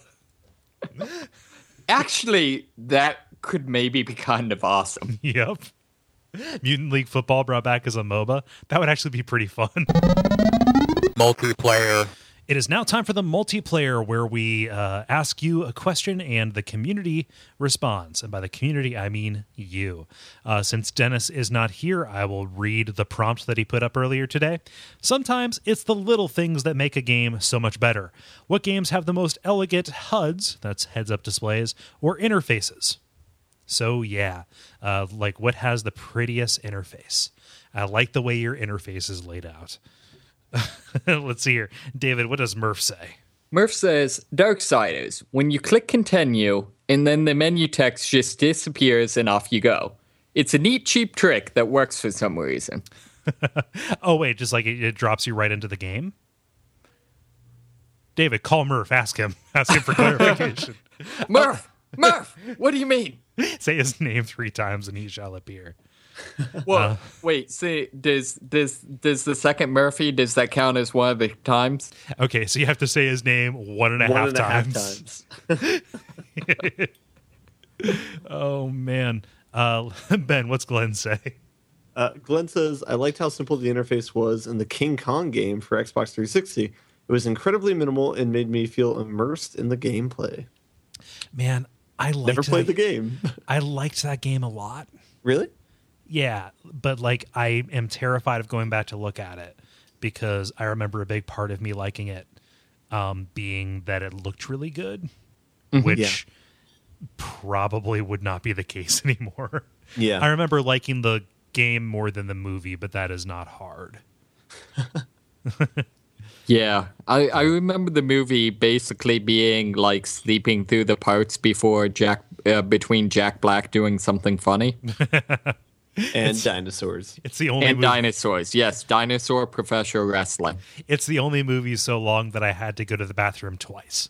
S2: Actually, that could maybe be kind of awesome.
S1: Yep. Mutant League Football brought back as a MOBA. That would actually be pretty fun.
S4: Multiplayer.
S1: It is now time for the multiplayer, where we ask you a question and the community responds. And by the community, I mean you. Since Dennis is not here, I will read the prompt that he put up earlier today. Sometimes it's the little things that make a game so much better. What games have the most elegant HUDs, that's heads-up displays, or interfaces? So yeah, like what has the prettiest interface? I like the way your interface is laid out. Let's see here. David, what does Murph say?
S2: Murph says, Darksiders, when you click continue, and then the menu text just disappears and off you go. It's a neat, cheap trick that works for some reason.
S1: Oh, wait, just like it drops you right into the game? David, call Murph. Ask him for clarification.
S2: Murph, what do you mean?
S1: Say his name 3 times and he shall appear.
S2: Well, wait. See, does the second Murphy, does that count as one of the times?
S1: Okay, so you have to say his name one and a half times. Oh man, Ben, what's Glenn say?
S3: Glenn says, I liked how simple the interface was in the King Kong game for Xbox 360. It was incredibly minimal and made me feel immersed in the gameplay.
S1: Man, I
S3: never played the game.
S1: I liked that game a lot.
S3: Really?
S1: Yeah, but like I am terrified of going back to look at it because I remember a big part of me liking it being that it looked really good, which probably would not be the case anymore.
S3: Yeah.
S1: I remember liking the game more than the movie, but that is not hard.
S2: Yeah, I remember the movie basically being like sleeping through the parts before between Jack Black doing something funny.
S3: And dinosaurs.
S1: It's the only
S2: and
S1: movie.
S2: Dinosaurs. Yes, dinosaur professional wrestling.
S1: It's the only movie so long that I had to go to the bathroom twice.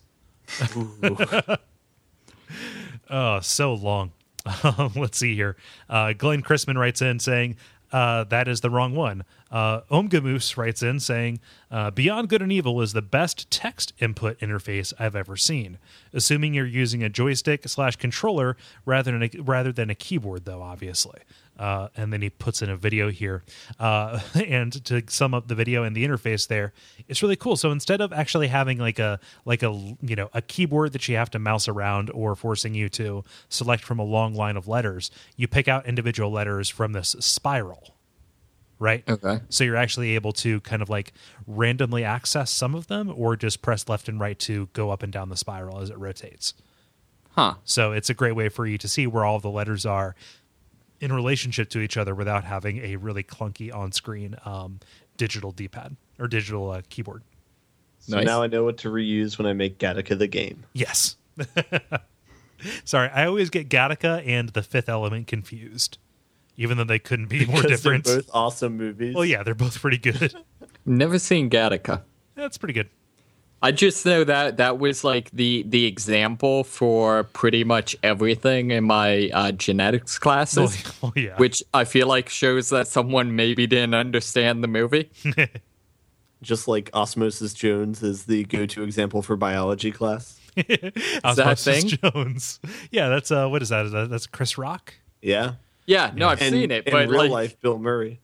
S1: Oh, so long. Let's see here. Glenn Chrisman writes in saying, that is the wrong one. Omgamoose writes in saying, Beyond Good and Evil is the best text input interface I've ever seen. Assuming you're using a joystick/controller rather than a keyboard, though, obviously. And then he puts in a video here. And to sum up the video and the interface there, it's really cool. So instead of actually having like a keyboard that you have to mouse around or forcing you to select from a long line of letters, you pick out individual letters from this spiral. Right?
S2: Okay.
S1: So you're actually able to kind of like randomly access some of them or just press left and right to go up and down the spiral as it rotates.
S2: Huh.
S1: So it's a great way for you to see where all the letters are in relationship to each other without having a really clunky on-screen digital D-pad or digital keyboard.
S3: So now I know what to reuse when I make Gattaca the game.
S1: Yes. Sorry, I always get Gattaca and The Fifth Element confused. Even though they couldn't be more different.
S3: They're both awesome movies.
S1: Well, yeah, they're both pretty good.
S2: Never seen Gattaca.
S1: That's pretty good.
S2: I just know that was like the example for pretty much everything in my genetics classes.
S1: Oh, yeah.
S2: Which I feel like shows that someone maybe didn't understand the movie.
S3: Just like Osmosis Jones is the go-to example for biology class.
S1: Osmosis Jones. Yeah, that's what is that? That's Chris Rock?
S3: Yeah.
S2: Yeah, no, I've seen it, but
S3: in real life, Bill Murray.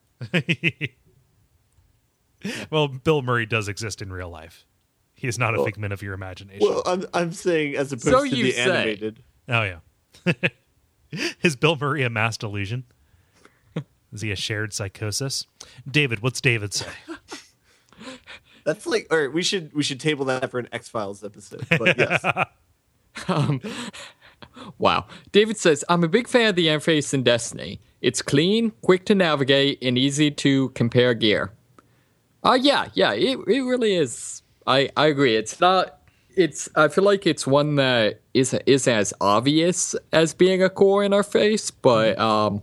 S1: Well, Bill Murray does exist in real life. He is not a figment of your imagination.
S3: Well, I'm saying as opposed to the animated.
S1: Oh yeah. Is Bill Murray a mass delusion? Is he a shared psychosis? David, what's David say?
S3: That's like, all right, we should table that for an X-Files episode. But yes.
S2: Wow. David says, I'm a big fan of the interface in Destiny. It's clean, quick to navigate, and easy to compare gear. Yeah, it really is. I agree. I feel like it's one that isn't as obvious as being a core interface, but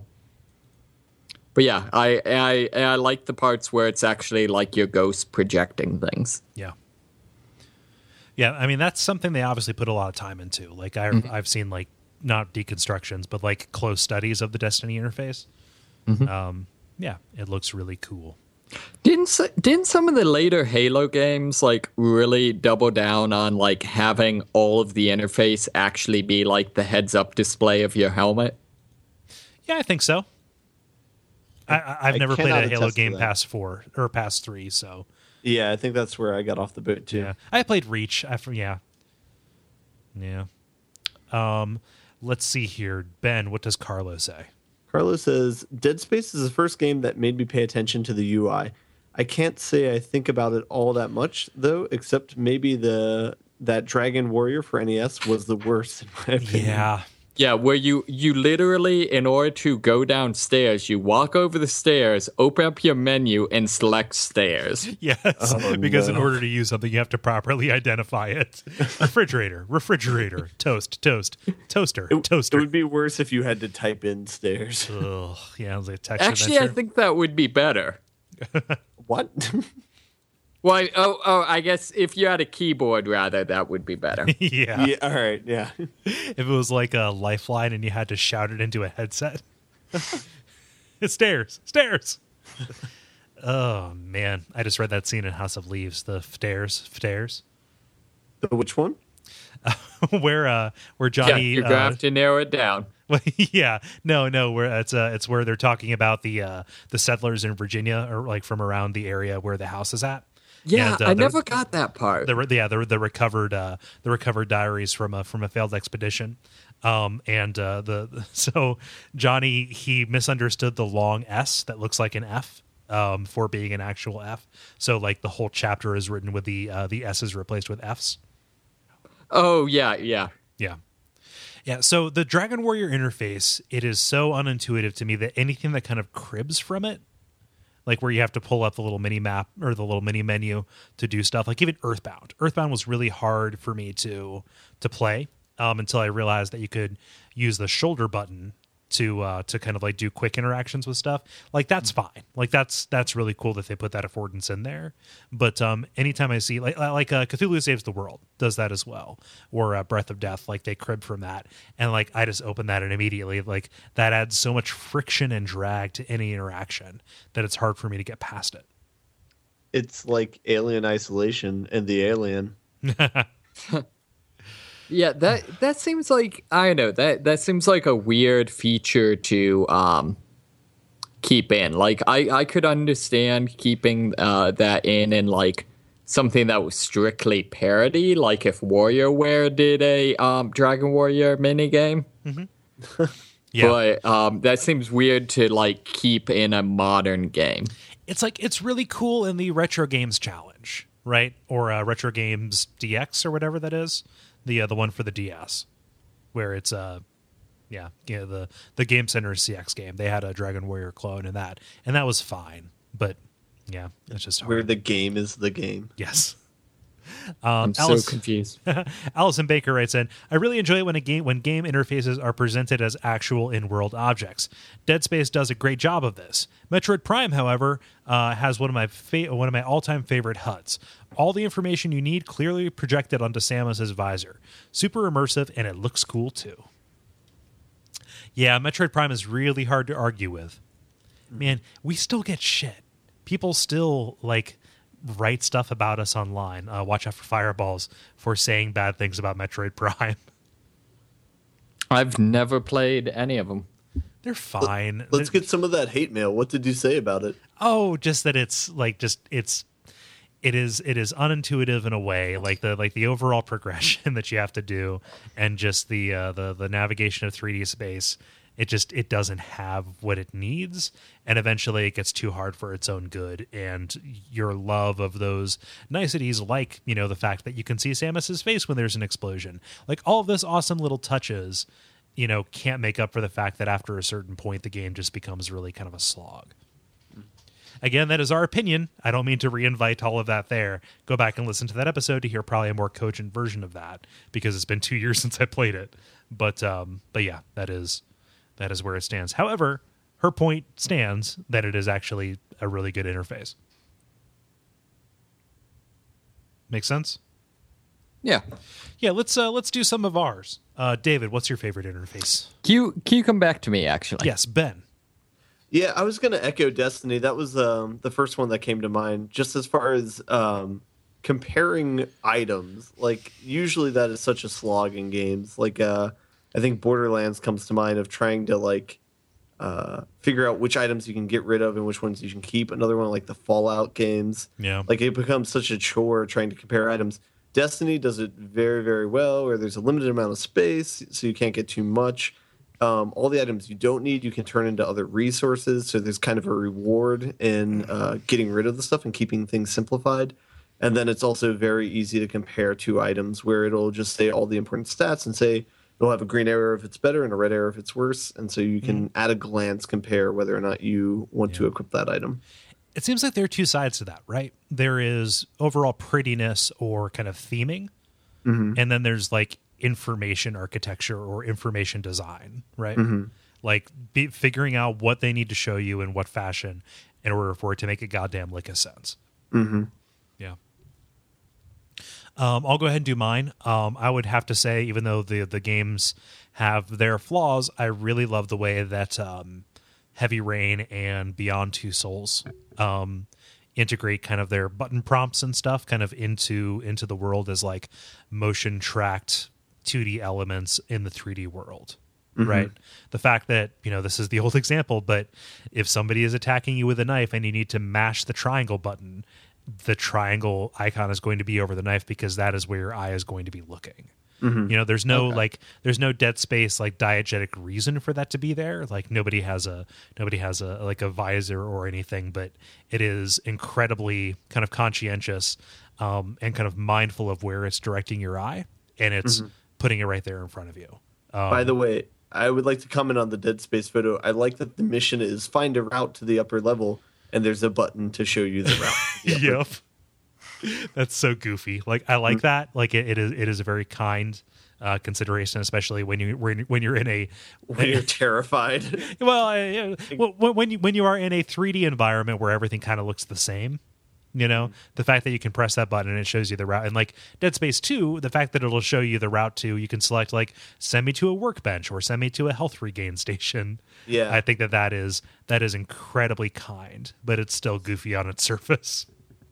S2: yeah, I like the parts where it's actually like your ghost projecting things.
S1: Yeah. Yeah, I mean, that's something they obviously put a lot of time into. Like, I've seen, like, not deconstructions, but, like, close studies of the Destiny interface. Yeah, it looks really cool.
S2: Didn't some of the later Halo games, like, really double down on, like, having all of the interface actually be, like, the heads-up display of your helmet?
S1: Yeah, I think so. I've never played a Halo game past 4 or past 3, so...
S3: Yeah, I think that's where I got off the boat, too.
S1: Yeah. I played Reach. Yeah. Let's see here. Ben, what does Carlo say?
S3: Carlo says, Dead Space is the first game that made me pay attention to the UI. I can't say I think about it all that much, though, except maybe that Dragon Warrior for NES was the worst, in my opinion.
S1: Yeah.
S2: Yeah, where you literally, in order to go downstairs, you walk over the stairs, open up your menu, and select stairs.
S1: Yes, because in order to use something, you have to properly identify it. Refrigerator, toast, toaster.
S3: It would be worse if you had to type in stairs.
S1: Ugh, yeah, it was like text
S2: Actually,
S1: adventure.
S2: I think that would be better.
S3: What?
S2: Well, I guess if you had a keyboard, rather, that would be better.
S1: Yeah.
S3: Yeah, all right, yeah.
S1: If it was like a Lifeline and you had to shout it into a headset. Stairs. Oh man, I just read that scene in House of Leaves. The stairs.
S3: Which one?
S1: where Johnny.
S2: You're gonna have to narrow it down.
S1: Well, yeah, no, where it's where they're talking about the settlers in Virginia, or like from around the area where the house is at.
S2: Yeah,
S1: And,
S2: I never got that part.
S1: The recovered diaries from a failed expedition. So Johnny, he misunderstood the long S that looks like an F for being an actual F. So like the whole chapter is written with the S's replaced with F's.
S2: Oh yeah.
S1: Yeah. So the Dragon Warrior interface, it is so unintuitive to me that anything that kind of cribs from it, like where you have to pull up the little mini map or the little mini menu to do stuff, like even Earthbound. Earthbound was really hard for me to play until I realized that you could use the shoulder button to kind of like do quick interactions with stuff. Like that's fine. Like that's really cool that they put that affordance in there. But anytime I see like Cthulhu Saves the World does that as well, or Breath of Death, like they crib from that, and like I just open that and immediately like that adds so much friction and drag to any interaction that it's hard for me to get past it.
S3: It's like Alien Isolation and the Alien.
S2: Yeah, that seems like, I don't know, that seems like a weird feature to keep in. Like I could understand keeping that in like something that was strictly parody, like if WarioWare did a Dragon Warrior minigame.
S1: Mm-hmm. Yeah.
S2: But that seems weird to like keep in a modern game.
S1: It's like it's really cool in the Retro Games Challenge, right? Or Retro Games DX or whatever that is. The one for the DS, where it's the Game Center CX game. They had a Dragon Warrior clone in that, and that was fine. But yeah, it's just hard.
S3: Where the game is the game.
S1: Yes.
S2: I'm so confused.
S1: Allison Baker writes in, I really enjoy it when game interfaces are presented as actual in-world objects. Dead Space does a great job of this. Metroid Prime, however, has one of my all-time favorite HUDs. All the information you need clearly projected onto Samus's visor. Super immersive, and it looks cool too. Yeah, Metroid Prime is really hard to argue with. Man, we still get shit. People still write stuff about us online. Watch out for fireballs for saying bad things about Metroid Prime.
S2: I've never played any of them.
S1: They're fine.
S3: Let's get some of that hate mail. What did you say about it?
S1: Oh, just that it's it is unintuitive in a way, like the overall progression that you have to do, and just the navigation of 3D space. It doesn't have what it needs, and eventually it gets too hard for its own good. And your love of those niceties, like the fact that you can see Samus's face when there's an explosion, like all of those awesome little touches, can't make up for the fact that after a certain point the game just becomes really kind of a slog. Again, that is our opinion. I don't mean to reinvite all of that there. Go back and listen to that episode to hear probably a more cogent version of that, because it's been 2 years since I played it. But yeah, that is where it stands. However, her point stands that it is actually a really good interface. Make sense?
S2: Yeah.
S1: Yeah, let's do some of ours. David, what's your favorite interface?
S2: Can you come back to me, actually?
S1: Yes, Ben.
S3: Yeah, I was going to echo Destiny. That was the first one that came to mind. Just as far as comparing items, like usually that is such a slog in games. Like I think Borderlands comes to mind of trying to figure out which items you can get rid of and which ones you can keep. Another one like the Fallout games.
S1: Yeah.
S3: Like it becomes such a chore trying to compare items. Destiny does it very, very well, where there's a limited amount of space, so you can't get too much. All the items you don't need, you can turn into other resources. So there's kind of a reward in getting rid of the stuff and keeping things simplified. And then it's also very easy to compare two items, where it'll just say all the important stats and say it'll have a green arrow if it's better and a red arrow if it's worse. And so you can at a glance compare whether or not you want to equip that item.
S1: It seems like there are two sides to that, right? There is overall prettiness or kind of theming. Mm-hmm. And then there's information architecture or information design, right? Mm-hmm. Like figuring out what they need to show you in what fashion in order for it to make a goddamn lick of sense.
S3: Mm-hmm.
S1: Yeah. I'll go ahead and do mine. I would have to say, even though the games have their flaws, I really love the way that Heavy Rain and Beyond Two Souls integrate kind of their button prompts and stuff kind of into the world as like motion tracked 2D elements in the 3D world. Right. The fact that, this is the old example, but if somebody is attacking you with a knife and you need to mash the triangle button, the triangle icon is going to be over the knife because that is where your eye is going to be looking. There's no there's no Dead Space like diegetic reason for that to be there. Like nobody has a like a visor or anything, but it is incredibly kind of conscientious and kind of mindful of where it's directing your eye, and it's putting it right there in front of you.
S3: By the way, I would like to comment on the Dead Space photo. I like that the mission is find a route to the upper level, and there's a button to show you the route. To the upper.
S1: That's so goofy. Like I like that. Like it is a very kind consideration, especially when you're in a
S3: when you're terrified.
S1: Well, when you are in a 3D environment where everything kind of looks the same. The fact that you can press that button and it shows you the route, and like Dead Space 2, the fact that it'll show you the route to, you can select like send me to a workbench or send me to a health regain station.
S3: Yeah,
S1: I think that is incredibly kind, but it's still goofy on its surface.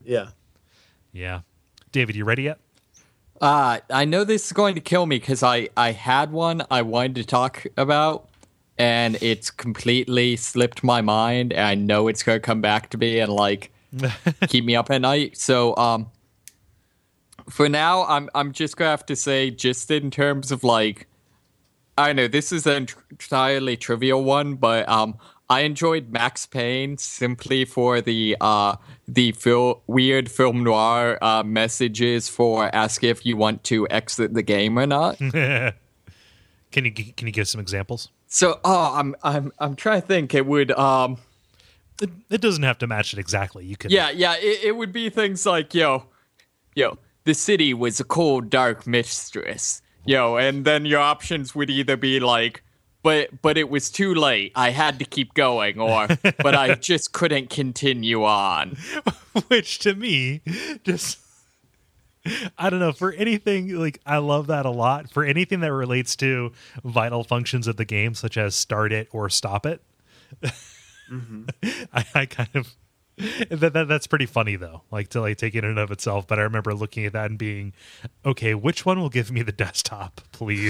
S1: Yeah. David, you ready yet?
S2: I know this is going to kill me because I had one I wanted to talk about, and it's completely slipped my mind, and I know it's going to come back to me and like keep me up at night. So for now, I'm just gonna have to say, just in terms of like, I know this is an entirely trivial one, but I enjoyed Max Payne simply for the weird film noir messages for ask if you want to exit the game or not.
S1: Can you give some examples?
S2: So I'm trying to think. It would
S1: It doesn't have to match it exactly. You could.
S2: Yeah. It would be things like, yo, the city was a cold, dark mistress. And then your options would either be like, but it was too late. I had to keep going, or but I just couldn't continue on.
S1: Which to me, just I don't know, for anything like I love that a lot. For anything that relates to vital functions of the game, such as start it or stop it. I kind of that's pretty funny though, like to like take it in and of itself. But I remember looking at that and being, okay, which one will give me the desktop, please?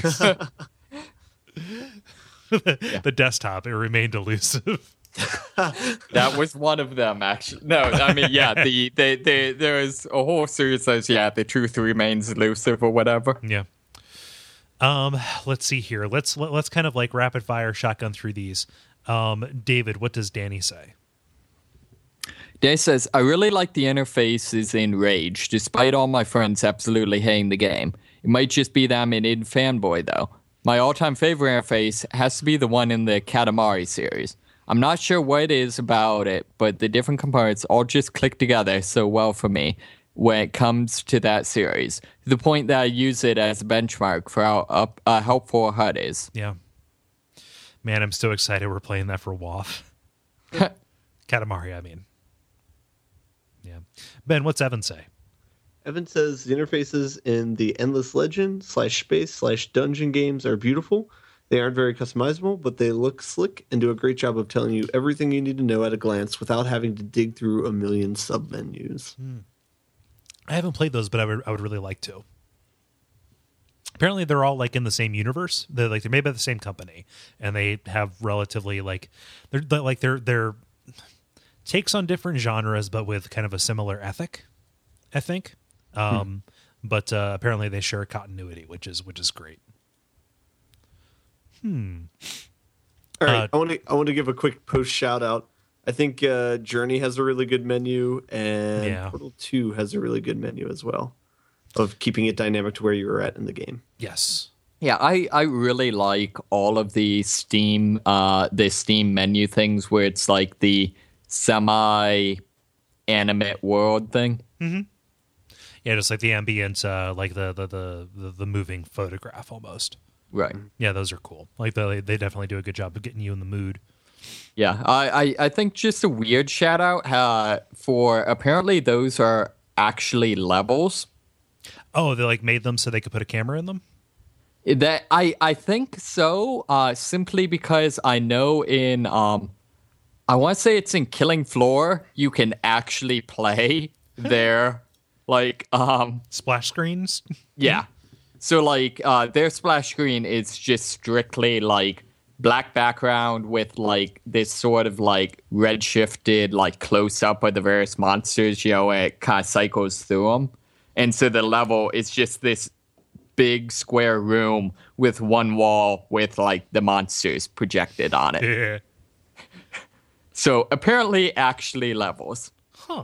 S1: The desktop, it remained elusive.
S2: That was one of them, actually. No, I mean, yeah, there's a whole series that says, the truth remains elusive or whatever.
S1: Yeah. Let's see here. Let's kind of like rapid fire shotgun through these. David, what does Danny say?
S2: Danny says, I really like the interfaces in Rage, despite all my friends absolutely hating the game. It might just be that I'm an id fanboy, though. My all-time favorite interface has to be the one in the Katamari series. I'm not sure what it is about it, but the different components all just click together so well for me when it comes to that series, to the point that I use it as a benchmark for how helpful HUD is.
S1: Yeah. Man, I'm so excited we're playing that for WoF. Katamari, I mean. Yeah. Ben, what's Evan say?
S3: Evan says the interfaces in the Endless Legend /space/dungeon games are beautiful. They aren't very customizable, but they look slick and do a great job of telling you everything you need to know at a glance without having to dig through a million sub-menus.
S1: I haven't played those, but I would really like to. Apparently, they're all like in the same universe. They're made by the same company, and they have relatively they're takes on different genres, but with kind of a similar ethic, I think. But apparently, they share continuity, which is great.
S3: All right, I want to give a quick post shout out. I think Journey has a really good menu, and Portal 2 has a really good menu as well, of keeping it dynamic to where you were at in the game.
S1: Yes.
S2: Yeah, I really like all of the Steam menu things where it's like the semi-animate world thing.
S1: Mm-hmm. Yeah, just like the ambient, like the moving photograph almost.
S2: Right.
S1: Yeah, those are cool. Like they definitely do a good job of getting you in the mood.
S2: Yeah, I think just a weird shout out for apparently those are actually levels.
S1: Oh, they like made them so they could put a camera in them?
S2: That I think so. Simply because I know in I want to say it's in Killing Floor. You can actually play their
S1: Splash screens.
S2: Yeah. So like their splash screen is just strictly like black background with like this sort of like red shifted like close up of the various monsters, it kind of cycles through them. And so the level is just this big square room with one wall with like the monsters projected on it.
S1: Yeah.
S2: So apparently actually levels.
S1: Huh.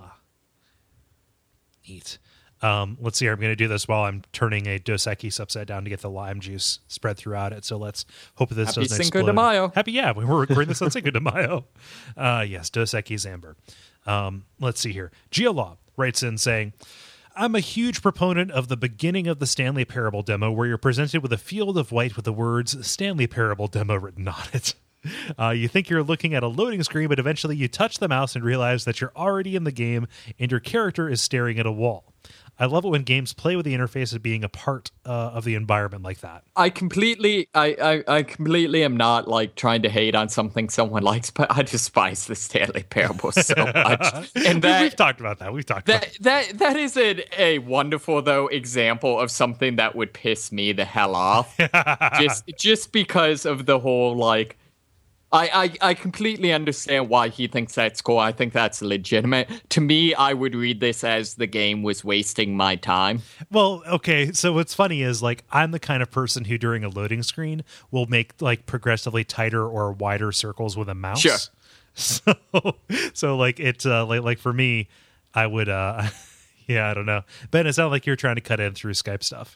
S1: Neat. Let's see here. I'm going to do this while I'm turning a Dos Equis upside down to get the lime juice spread throughout it. So let's hope that this
S2: Happy
S1: doesn't
S2: Cinco
S1: explode.
S2: de Mayo.
S1: Happy, yeah. We're recording this on Cinco de Mayo. Yes, Dos Equis Amber. Let's see here. Geolaw writes in saying, I'm a huge proponent of the beginning of the Stanley Parable demo where you're presented with a field of white with the words Stanley Parable demo written on it. You think you're looking at a loading screen, but eventually you touch the mouse and realize that you're already in the game and your character is staring at a wall. I love it when games play with the interface as being a part of the environment like that.
S2: I completely am not like trying to hate on something someone likes, but I despise the Stanley Parable so much. And
S1: We've talked about that.
S2: That is a wonderful though example of something that would piss me the hell off. just because of the whole like. I completely understand why he thinks that's cool. I think that's legitimate. To me, I would read this as the game was wasting my time.
S1: Well, okay, so what's funny is, like, I'm the kind of person who, during a loading screen, will make, like, progressively tighter or wider circles with a mouse.
S2: Sure.
S1: So like, it, like, for me, I would, yeah, I don't know. Ben, it sounded like you're trying to cut in through Skype stuff.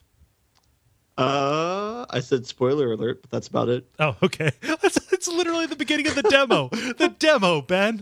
S3: I said spoiler alert, but that's about it.
S1: Oh, okay. It's literally the beginning of the demo. The demo, Ben.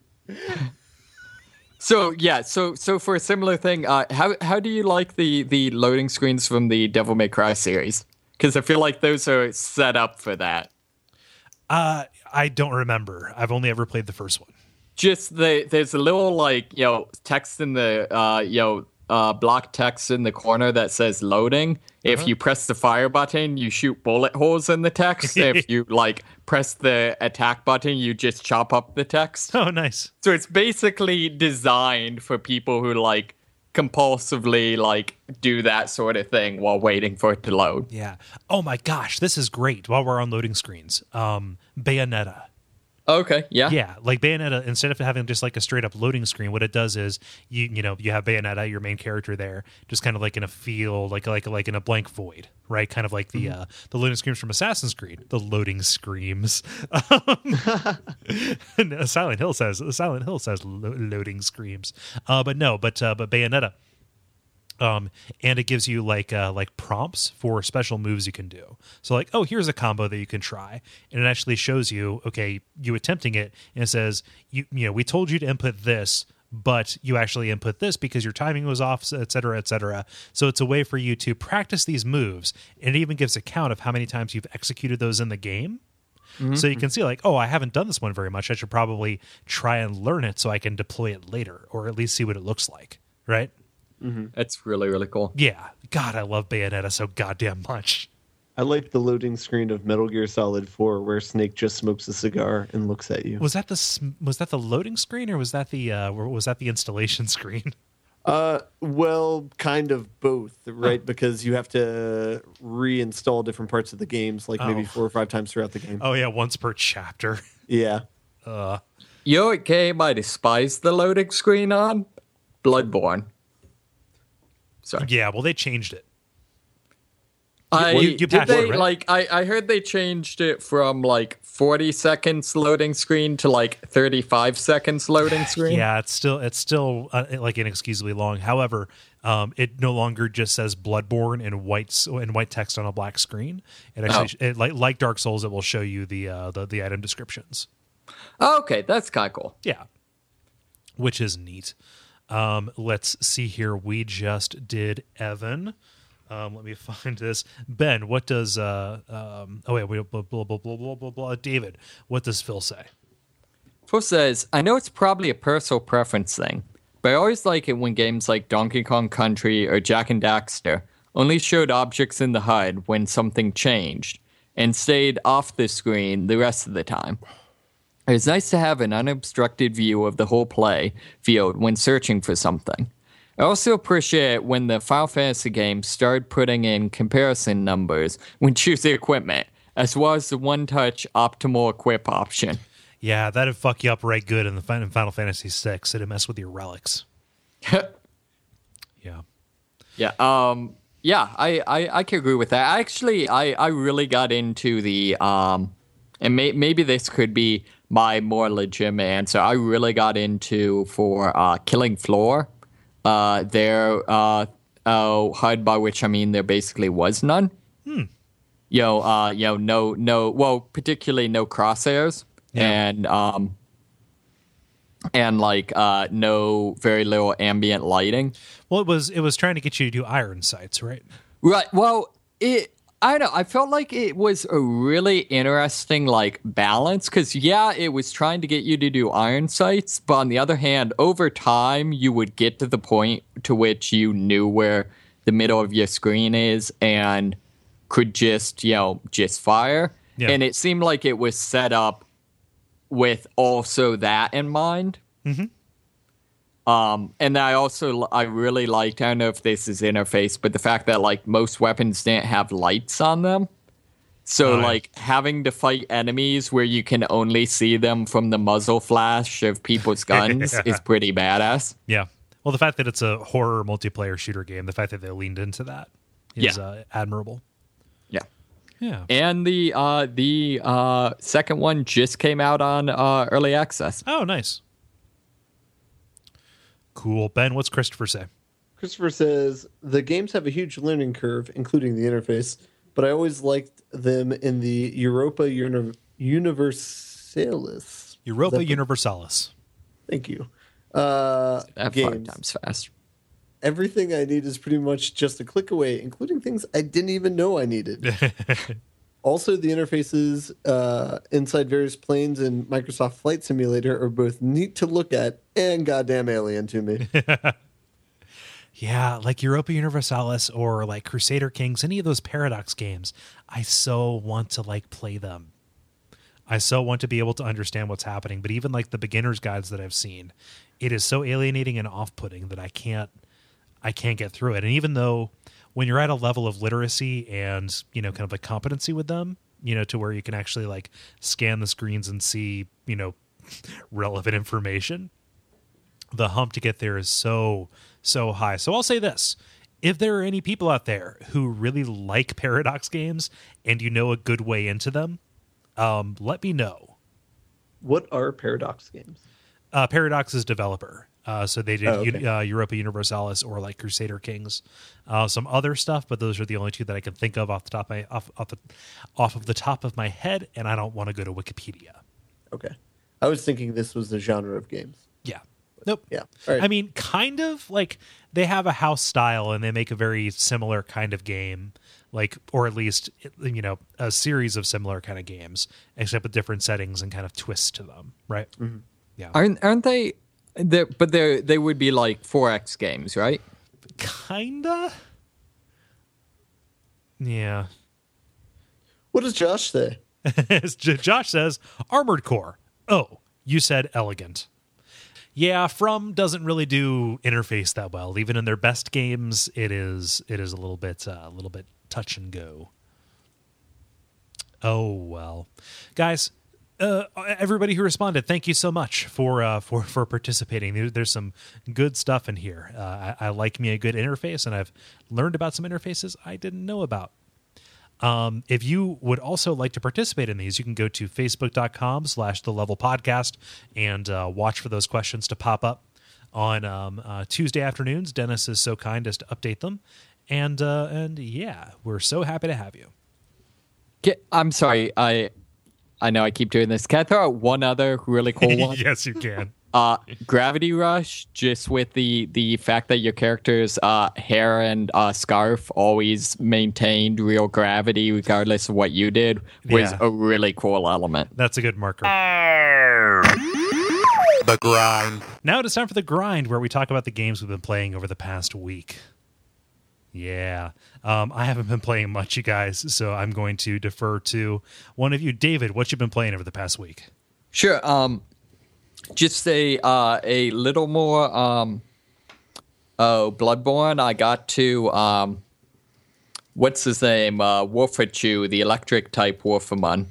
S2: So yeah, so for a similar thing, how do you like the loading screens from the Devil May Cry series? Because I feel like those are set up for that.
S1: I don't remember. I've only ever played the first one.
S2: Just there's a little like text in the block text in the corner that says loading. If you press the fire button, you shoot bullet holes in the text. If you like press the attack button, you just chop up the text.
S1: Oh, nice.
S2: So it's basically designed for people who like compulsively like do that sort of thing while waiting for it to load.
S1: Yeah. Oh my gosh, this is great. While we're on loading screens, Bayonetta.
S2: Okay, yeah.
S1: Yeah, like Bayonetta, instead of having just like a straight up loading screen, what it does is you have Bayonetta, your main character there, just kind of like in a field, like in a blank void, right? Kind of like the loading screens from Assassin's Creed, the loading screams. Silent Hill says loading screams, but Bayonetta. And it gives you like prompts for special moves you can do. So like, oh, here's a combo that you can try, and it actually shows you, okay, you attempting it, and it says, we told you to input this, but you actually input this because your timing was off, et cetera, et cetera. So it's a way for you to practice these moves, and it even gives a count of how many times you've executed those in the game. Mm-hmm. So you can see like, oh, I haven't done this one very much. I should probably try and learn it so I can deploy it later, or at least see what it looks like, right?
S2: Mm-hmm. That's really, really cool.
S1: Yeah. God, I love Bayonetta so goddamn much.
S3: I like the loading screen of Metal Gear Solid 4 where Snake just smokes a cigar and looks at you.
S1: Was that the loading screen, or was that the installation screen?
S3: Well, kind of both, right? Because you have to reinstall different parts of the games, like maybe 4 or 5 times throughout the game.
S1: Oh yeah, once per chapter.
S3: Yeah.
S2: You know what game I despise the loading screen on? Bloodborne. Sorry.
S1: Yeah, well, they changed it.
S2: I heard they changed it from like 40 seconds loading screen to like 35 seconds loading screen.
S1: Yeah, it's still like inexcusably long. However, it no longer just says Bloodborne in white text on a black screen. It actually, like Dark Souls, it will show you the item descriptions.
S2: Okay, that's kind of cool.
S1: Yeah, which is neat. Let's see here. We just did Evan. Let me find this. Ben, what does David, what does Phil say?
S2: Phil says, I know it's probably a personal preference thing, but I always like it when games like Donkey Kong Country or Jak and Daxter only showed objects in the HUD when something changed and stayed off the screen the rest of the time. It's nice to have an unobstructed view of the whole play field when searching for something. I also appreciate when the Final Fantasy games started putting in comparison numbers when choosing equipment, as well as the one-touch optimal equip option.
S1: Yeah, that'd fuck you up right good in the Final Fantasy VI. It'd mess with your relics. Yeah.
S2: Yeah. Yeah, I can agree with that. Actually, I really got into the and maybe this could be my more legitimate answer. I really got into for Killing Floor. Their HUD, by which I mean there basically was none. No, particularly no crosshairs. Yeah. And like no very little ambient lighting.
S1: Well, it was trying to get you to do iron sights, right?
S2: Right. Well, I don't know. I felt like it was a really interesting like balance because it was trying to get you to do iron sights, but on the other hand, over time you would get to the point to which you knew where the middle of your screen is and could just fire. Yeah. And it seemed like it was set up with also that in mind. Mm-hmm. And I really liked, I don't know if this is interface, but the fact that like most weapons didn't have lights on them. So like having to fight enemies where you can only see them from the muzzle flash of people's guns is pretty badass.
S1: Yeah. Well, the fact that it's a horror multiplayer shooter game, the fact that they leaned into that is admirable. Yeah. And
S2: the second one just came out on early access.
S1: Oh, nice. Cool. Ben, what's Christopher say?
S3: Christopher says, the games have a huge learning curve, including the interface, but I always liked them in the Europa Universalis.
S1: Europa Universalis.
S3: Thank you.
S2: That 5 times fast.
S3: Everything I need is pretty much just a click away, including things I didn't even know I needed. Also, the interfaces inside various planes in Microsoft Flight Simulator are both neat to look at and goddamn alien to me.
S1: Yeah, like Europa Universalis or like Crusader Kings, any of those Paradox games, I so want to like play them. I so want to be able to understand what's happening, but even like the beginner's guides that I've seen, it is so alienating and off-putting that I can't get through it. And even though when you're at a level of literacy and, kind of like competency with them, to where you can actually like scan the screens and see, relevant information, the hump to get there is so high. So I'll say this. If there are any people out there who really like Paradox games and a good way into them, let me know.
S3: What are Paradox games?
S1: Paradox's developer. So they did Europa Universalis or like Crusader Kings, some other stuff, but those are the only two that I can think of off of the top of my head, and I don't want to go to Wikipedia.
S3: Okay, I was thinking this was the genre of games.
S1: Yeah. Nope.
S3: Yeah. All right.
S1: I mean, kind of like they have a house style and they make a very similar kind of game, like, or at least, a series of similar kind of games, except with different settings and kind of twists to them. Right.
S3: Mm-hmm.
S2: Yeah. Aren't they? But they would be like 4X games, right?
S1: Kinda. Yeah.
S3: What does Josh say?
S1: Josh says Armored Core. Oh, you said elegant. Yeah, From doesn't really do interface that well. Even in their best games, it is a little bit touch and go. Oh well, guys. Everybody who responded, thank you so much for participating. There's some good stuff in here. I like me a good interface, and I've learned about some interfaces I didn't know about. If you would also like to participate in these, you can go to facebook.com/thelevelpodcast and watch for those questions to pop up on Tuesday afternoons. Dennis is so kind as to update them, and yeah, we're so happy to have you.
S2: I'm sorry, I know I keep doing this. Can I throw out one other really cool one?
S1: Yes, you can.
S2: Gravity Rush, just with the fact that your character's hair and scarf always maintained real gravity regardless of what you did, was a really cool element.
S1: That's a good marker.
S4: The grind.
S1: Now it is time for the grind, where we talk about the games we've been playing over the past week. Yeah. I haven't been playing much, you guys, so I'm going to defer to one of you. David, what you been playing over the past week?
S2: Sure. Just a little more. Bloodborne. I got to what's his name? Wolferchu, the electric type Wolfermon.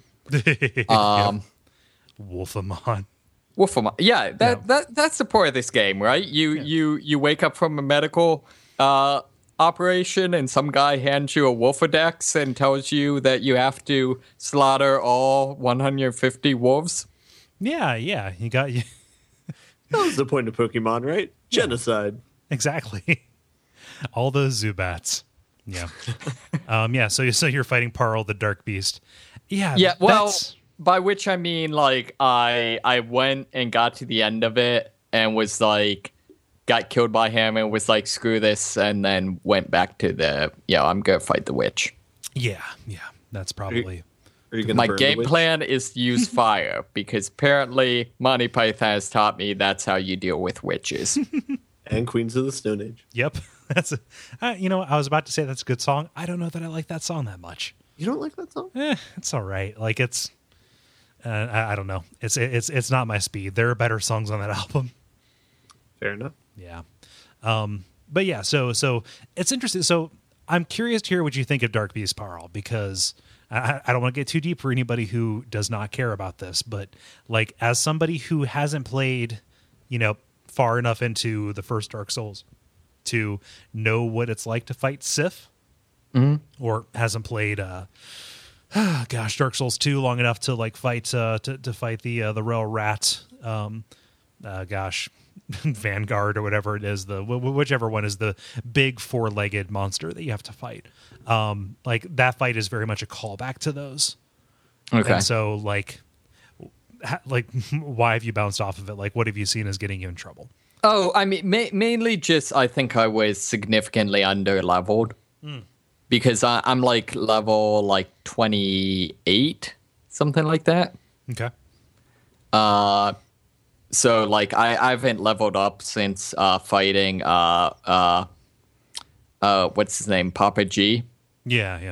S1: Wolfamon.
S2: Wolfamon. Yeah, that's the point of this game, right? You wake up from a medical operation, and some guy hands you a Wolfadex and tells you that you have to slaughter all 150 wolves.
S1: Yeah, you got you.
S3: That was the point of Pokemon, right? Genocide.
S1: Exactly. All those Zubats. Yeah. So you're fighting Parl, the Dark Beast. Yeah.
S2: Yeah. Well, by which I mean, like, I went and got to the end of it and was like, got killed by him and was like, screw this, and then went back to I'm gonna fight the witch.
S1: Yeah. That's probably.
S2: My game plan is to use fire because apparently Monty Python has taught me that's how you deal with witches.
S3: And Queens of the Stone Age.
S1: Yep. That's I was about to say that's a good song. I don't know that I like that song that much.
S3: You don't like that song?
S1: It's all right. Like it's, I don't know. It's not my speed. There are better songs on that album.
S3: Fair enough.
S1: Yeah. But yeah, so it's interesting. So I'm curious to hear what you think of Dark Beast Parl, because I don't want to get too deep for anybody who does not care about this, but like as somebody who hasn't played, far enough into the first Dark Souls to know what it's like to fight Sif, or hasn't played Dark Souls 2 long enough to like fight to fight the Rel Rat, Vanguard or whatever it is, whichever one is the big 4-legged monster that you have to fight. Like that fight is very much a callback to those.
S2: Okay.
S1: And so like why have you bounced off of it? Like what have you seen as getting you in trouble?
S2: Oh, I mean, mainly just I think I was significantly under leveled because I'm like level like 28, something like that.
S1: Okay.
S2: So like I haven't leveled up since fighting what's his name, Papa G.
S1: Yeah.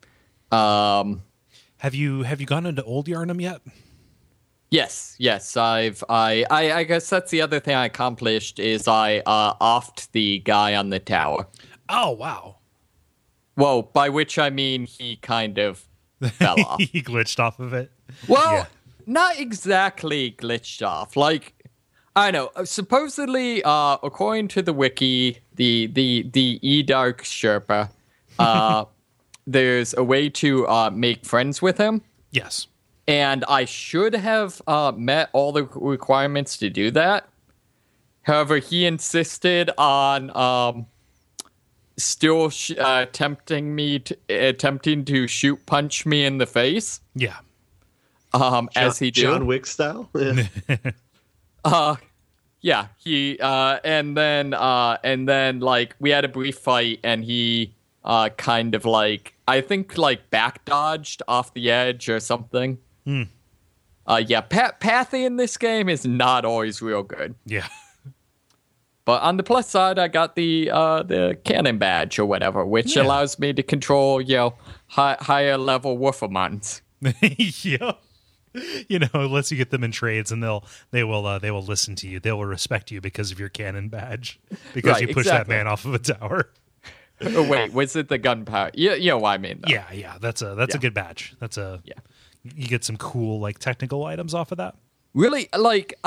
S1: Have you gone into Old Yarnum yet?
S2: Yes. I guess that's the other thing I accomplished is I offed the guy on the tower.
S1: Oh wow.
S2: Well, by which I mean he kind of fell off.
S1: He glitched off of it.
S2: Well,
S1: yeah.
S2: Not exactly glitched off. Like, I know. Supposedly, according to the wiki, the E-Dark Sherpa, there's a way to make friends with him.
S1: Yes.
S2: And I should have met all the requirements to do that. However, he insisted on still attempting to shoot punch me in the face.
S1: Yeah.
S2: As he did.
S3: John Wick style.
S2: Yeah. Yeah. He and then like we had a brief fight, and he kind of like I think like back dodged off the edge or something. Yeah, pathy in this game is not always real good.
S1: Yeah.
S2: But on the plus side, I got the cannon badge or whatever, which allows me to control, higher level Wolfamons.
S1: Yeah. It lets you get them in trades, and they will listen to you. They will respect you because of your cannon badge, because you pushed that man off of a tower.
S2: Oh, wait, was it the gunpowder? You know what I mean, though.
S1: Yeah. That's a good badge. You get some cool like technical items off of that.
S2: Really, like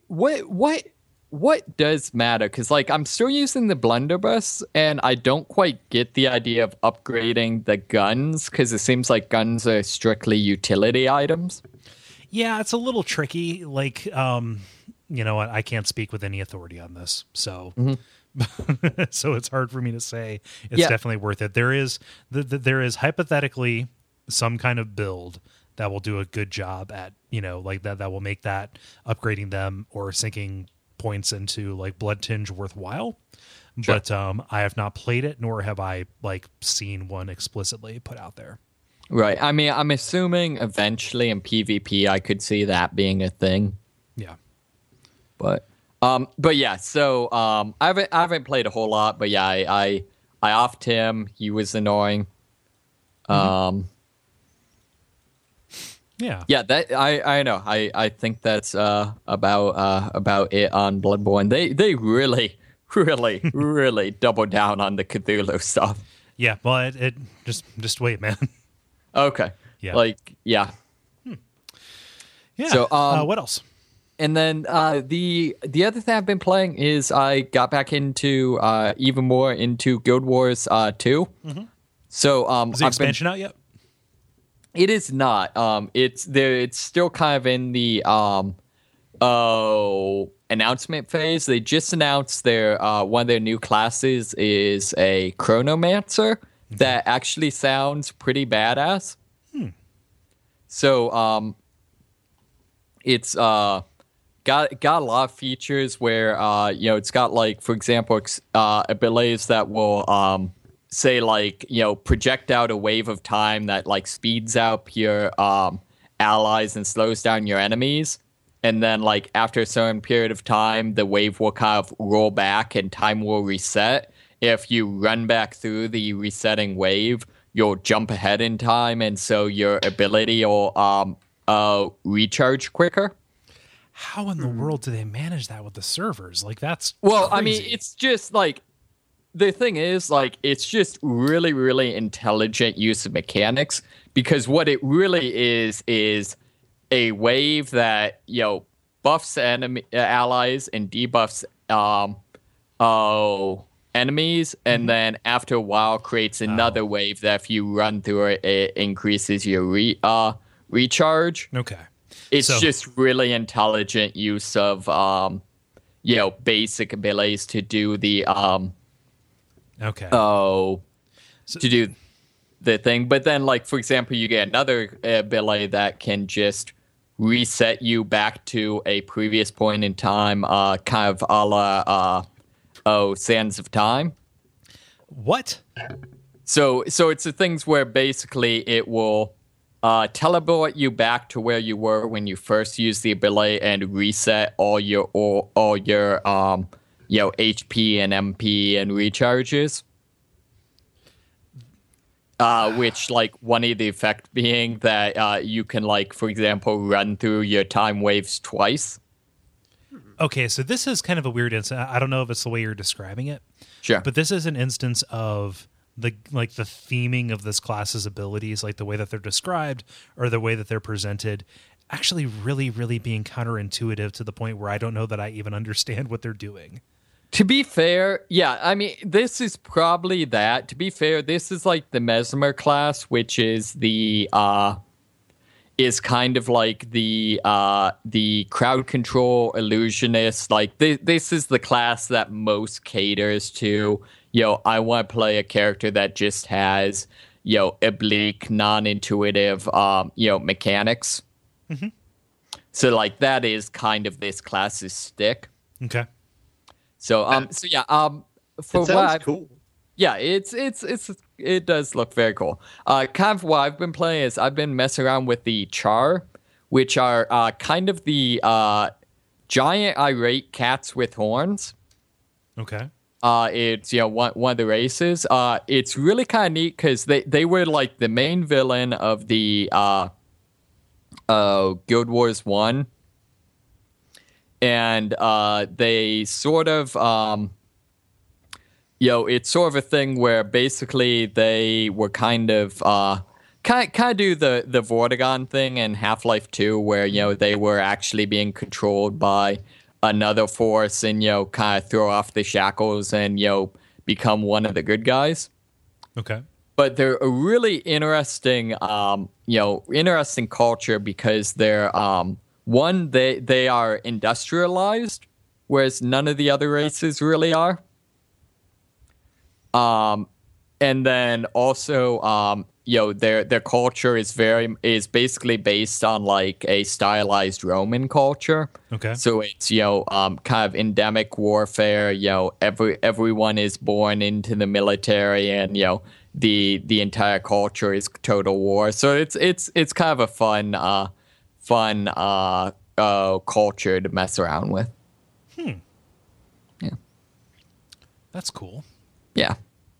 S2: what does matter? Because like I'm still using the blunderbuss, and I don't quite get the idea of upgrading the guns because it seems like guns are strictly utility items.
S1: Yeah, it's a little tricky. Like, you know what? I can't speak with any authority on this, so so it's hard for me to say. It's definitely worth it. There is hypothetically some kind of build that will do a good job at, like that will make that upgrading them or sinking points into like Blood Tinge worthwhile. Sure. But I have not played it, nor have I like seen one explicitly put out there.
S2: Right. I mean, I'm assuming eventually in PvP I could see that being a thing.
S1: Yeah.
S2: But yeah, so I haven't played a whole lot, but yeah, I offed him. He was annoying. Yeah, that I know. I think that's about it on Bloodborne. They really double down on the Cthulhu stuff.
S1: Yeah, well, it just wait, man.
S2: Okay.
S1: Yeah.
S2: Yeah.
S1: Yeah.
S2: So,
S1: what else?
S2: And then the other thing I've been playing is I got back into even more into Guild Wars 2.
S1: Mm-hmm.
S2: So
S1: is the expansion out yet?
S2: It is not. It's there. It's still kind of in the announcement phase. They just announced their one of their new classes is a Chronomancer that actually sounds pretty badass. So it's got a lot of features where it's got, like, for example, abilities that will say, like, project out a wave of time that, like, speeds up your allies and slows down your enemies. And then, like, after a certain period of time, the wave will kind of roll back and time will reset. If you run back through the resetting wave, you'll jump ahead in time, and so your ability will recharge quicker.
S1: How in the world do they manage that with the servers? Like, that's
S2: well,
S1: crazy.
S2: I mean, it's just like, the thing is, like, it's just really, really intelligent use of mechanics, because what it really is a wave that, buffs enemy allies and debuffs enemies, and then after a while creates another wave that if you run through it, it increases your recharge.
S1: Okay.
S2: It's just really intelligent use of basic abilities to do the to do the thing. But then, like, for example, you get another ability that can just reset you back to a previous point in time, kind of a la Sands of Time.
S1: What?
S2: So it's the things where basically it will teleport you back to where you were when you first used the ability and reset all your HP and MP and recharges. Which, like, one of the effect being that you can, like, for example, run through your time waves twice.
S1: Okay, so this is kind of a weird instance. I don't know if it's the way you're describing it.
S2: Sure.
S1: But this is an instance of the theming of this class's abilities, like the way that they're described or the way that they're presented, actually really, really being counterintuitive to the point where I don't know that I even understand what they're doing.
S2: To be fair, yeah, I mean, this is probably that. To be fair, this is like the Mesmer class, which is the is kind of like the crowd control illusionist. Like, this is the class that most caters to, I want to play a character that just has, oblique, non-intuitive, mechanics. Mm-hmm. So, like, that is kind of this class's stick.
S1: Okay.
S2: So, for
S3: it sounds cool.
S2: Yeah, it does look very cool. Kind of what I've been playing is I've been messing around with the Char, which are kind of the giant irate cats with horns.
S1: Okay.
S2: It's one of the races. It's really kind of neat because they were like the main villain of the Guild Wars 1. And they sort of, it's sort of a thing where basically they were kind of do the Vortigern thing in Half-Life 2, where, they were actually being controlled by another force and, kind of throw off the shackles and, become one of the good guys.
S1: Okay.
S2: But they're a really interesting, interesting culture because they're, one, they are industrialized, whereas none of the other races really are. And then also, their culture is basically based on, like, a stylized Roman culture.
S1: Okay.
S2: So it's kind of endemic warfare. Everyone is born into the military, and the entire culture is total war. So it's kind of a fun culture to mess around with. Yeah.
S1: That's cool.
S2: Yeah.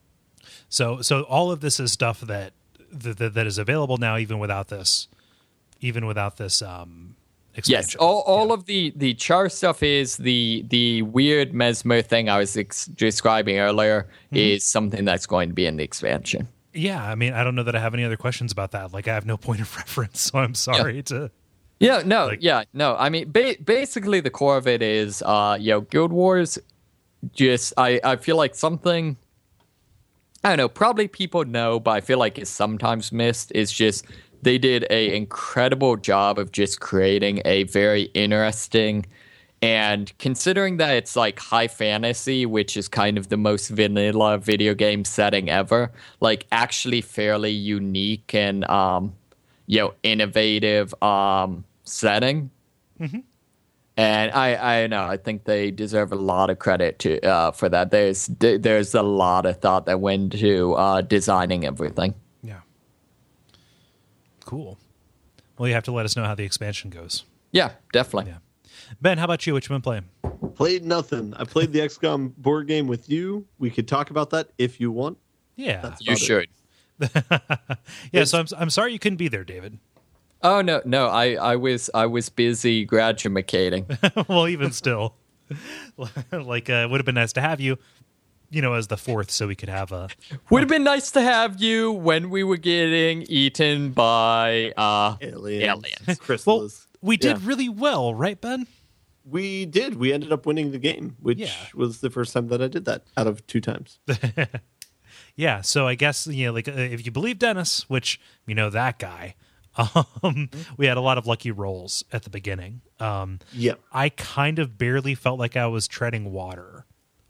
S1: So all of this is stuff that is available now, even without this even without this expansion.
S2: Yes, all of the char stuff is the weird mesmer thing I was describing earlier is something that's going to be in the expansion.
S1: Yeah, I mean, I don't know that I have any other questions about that. Like, I have no point of reference, so I'm sorry to...
S2: Yeah, no. I mean, basically the core of it is, Guild Wars just, I feel like something, I don't know, probably people know, but I feel like it's sometimes missed, is just they did an incredible job of just creating a very interesting, and considering that it's like high fantasy, which is kind of the most vanilla video game setting ever, like actually fairly unique and, innovative setting. Mm-hmm. And I know, I think they deserve a lot of credit for that. There's a lot of thought that went into designing everything.
S1: Yeah. Cool. Well, you have to let us know how the expansion goes.
S2: Yeah, definitely.
S1: Yeah. Ben, how about you? What you been playing?
S3: Played nothing. I played the XCOM board game with you. We could talk about that if you want.
S1: Yeah.
S2: You should.
S1: Yeah, so I'm sorry you couldn't be there, David.
S2: Oh no! I was busy graduating.
S1: Well, even still, like it would have been nice to have you, as the fourth, so we could have a.
S2: Would have been nice to have you when we were getting eaten by aliens.
S3: Chrysalis.
S1: Well, we did really well, right, Ben?
S3: We did. We ended up winning the game, which was the first time that I did that out of 2 times.
S1: Yeah. So I guess if you believe Dennis, which that guy. We had a lot of lucky rolls at the beginning. I kind of barely felt like I was treading water.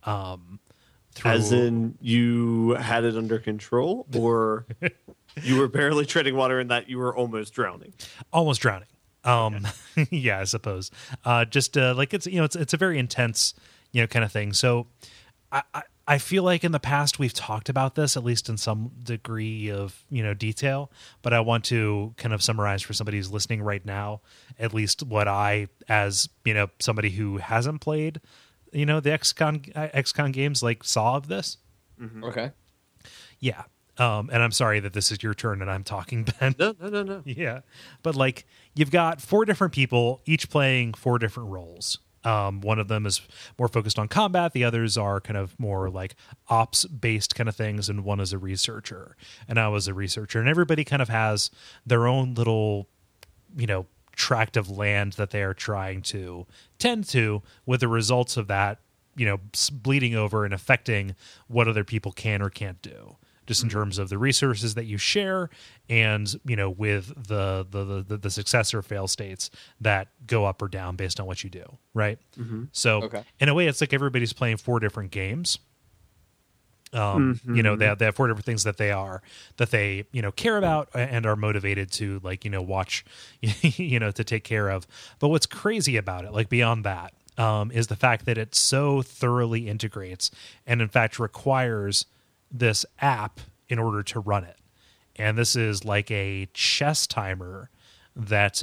S3: As in you had it under control, or you were barely treading water in that you were almost drowning?
S1: Almost drowning. Yeah, I suppose. Just like it's a very intense, kind of thing. So I feel like in the past we've talked about this, at least in some degree of, detail, but I want to kind of summarize for somebody who's listening right now, at least what I, as, somebody who hasn't played, the XCOM games, like, saw of this.
S2: Mm-hmm. Okay.
S1: Yeah. And I'm sorry that this is your turn and I'm talking, Ben.
S3: No.
S1: Yeah. But like, you've got 4 different people, each playing 4 different roles. One of them is more focused on combat. The others are kind of more like ops based kind of things. And one is a researcher, and I was a researcher, and everybody kind of has their own little, tract of land that they are trying to tend to, with the results of that, bleeding over and affecting what other people can or can't do. Just in terms of the resources that you share, and with the success or fail states that go up or down based on what you do, right?
S3: Mm-hmm.
S1: So in a way, it's like everybody's playing 4 different games. They have 4 different things that they care about and are motivated to watch, to take care of. But what's crazy about it, like beyond that, is the fact that it so thoroughly integrates and in fact requires this app in order to run it. And this is like a chess timer that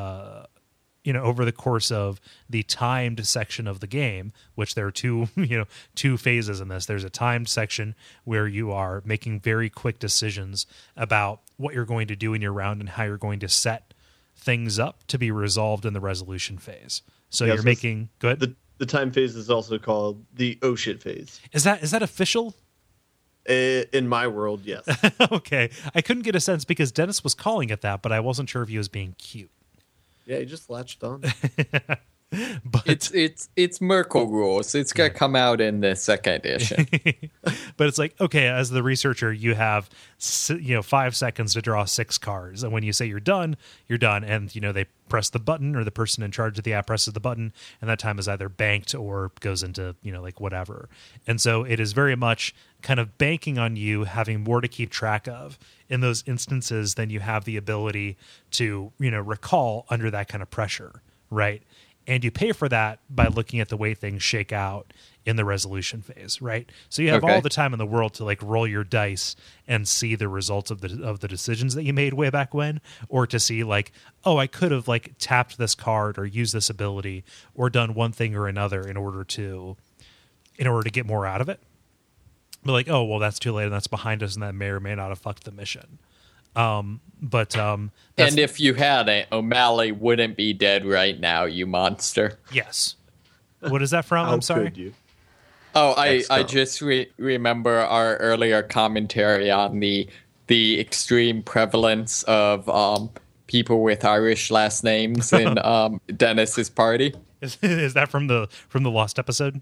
S1: over the course of the timed section of the game, which there are 2 phases in this. There's a timed section where you are making very quick decisions about what you're going to do in your round and how you're going to set things up to be resolved in the resolution phase. So you're making good.
S3: The time phase is also called the oh shit phase.
S1: Is that official?
S3: In my world, yes.
S1: Okay. I couldn't get a sense because Dennis was calling it that, but I wasn't sure if he was being cute.
S3: Yeah, he just latched on.
S2: But it's Merkle rules. It's gonna come out in the 2nd edition.
S1: But it's like, okay, as the researcher, you have 5 seconds to draw 6 cards, and when you say you're done, and they press the button, or the person in charge of the app presses the button, and that time is either banked or goes into like whatever. And so it is very much kind of banking on you having more to keep track of in those instances than you have the ability to recall under that kind of pressure, right? And you pay for that by looking at the way things shake out in the resolution phase, right? So you have all the time in the world to like roll your dice and see the results of the decisions that you made way back when, or to see like, oh, I could have like tapped this card or used this ability or done one thing or another in order to get more out of it. But like, oh, well, that's too late and that's behind us, and that may or may not have fucked the mission.
S2: And if you hadn't, O'Malley wouldn't be dead right now, you monster.
S1: Yes. What is that from? I'm sorry.
S3: Could you?
S2: Oh, I just remember our earlier commentary on the extreme prevalence of people with Irish last names in Dennis's party.
S1: Is that from the Lost episode?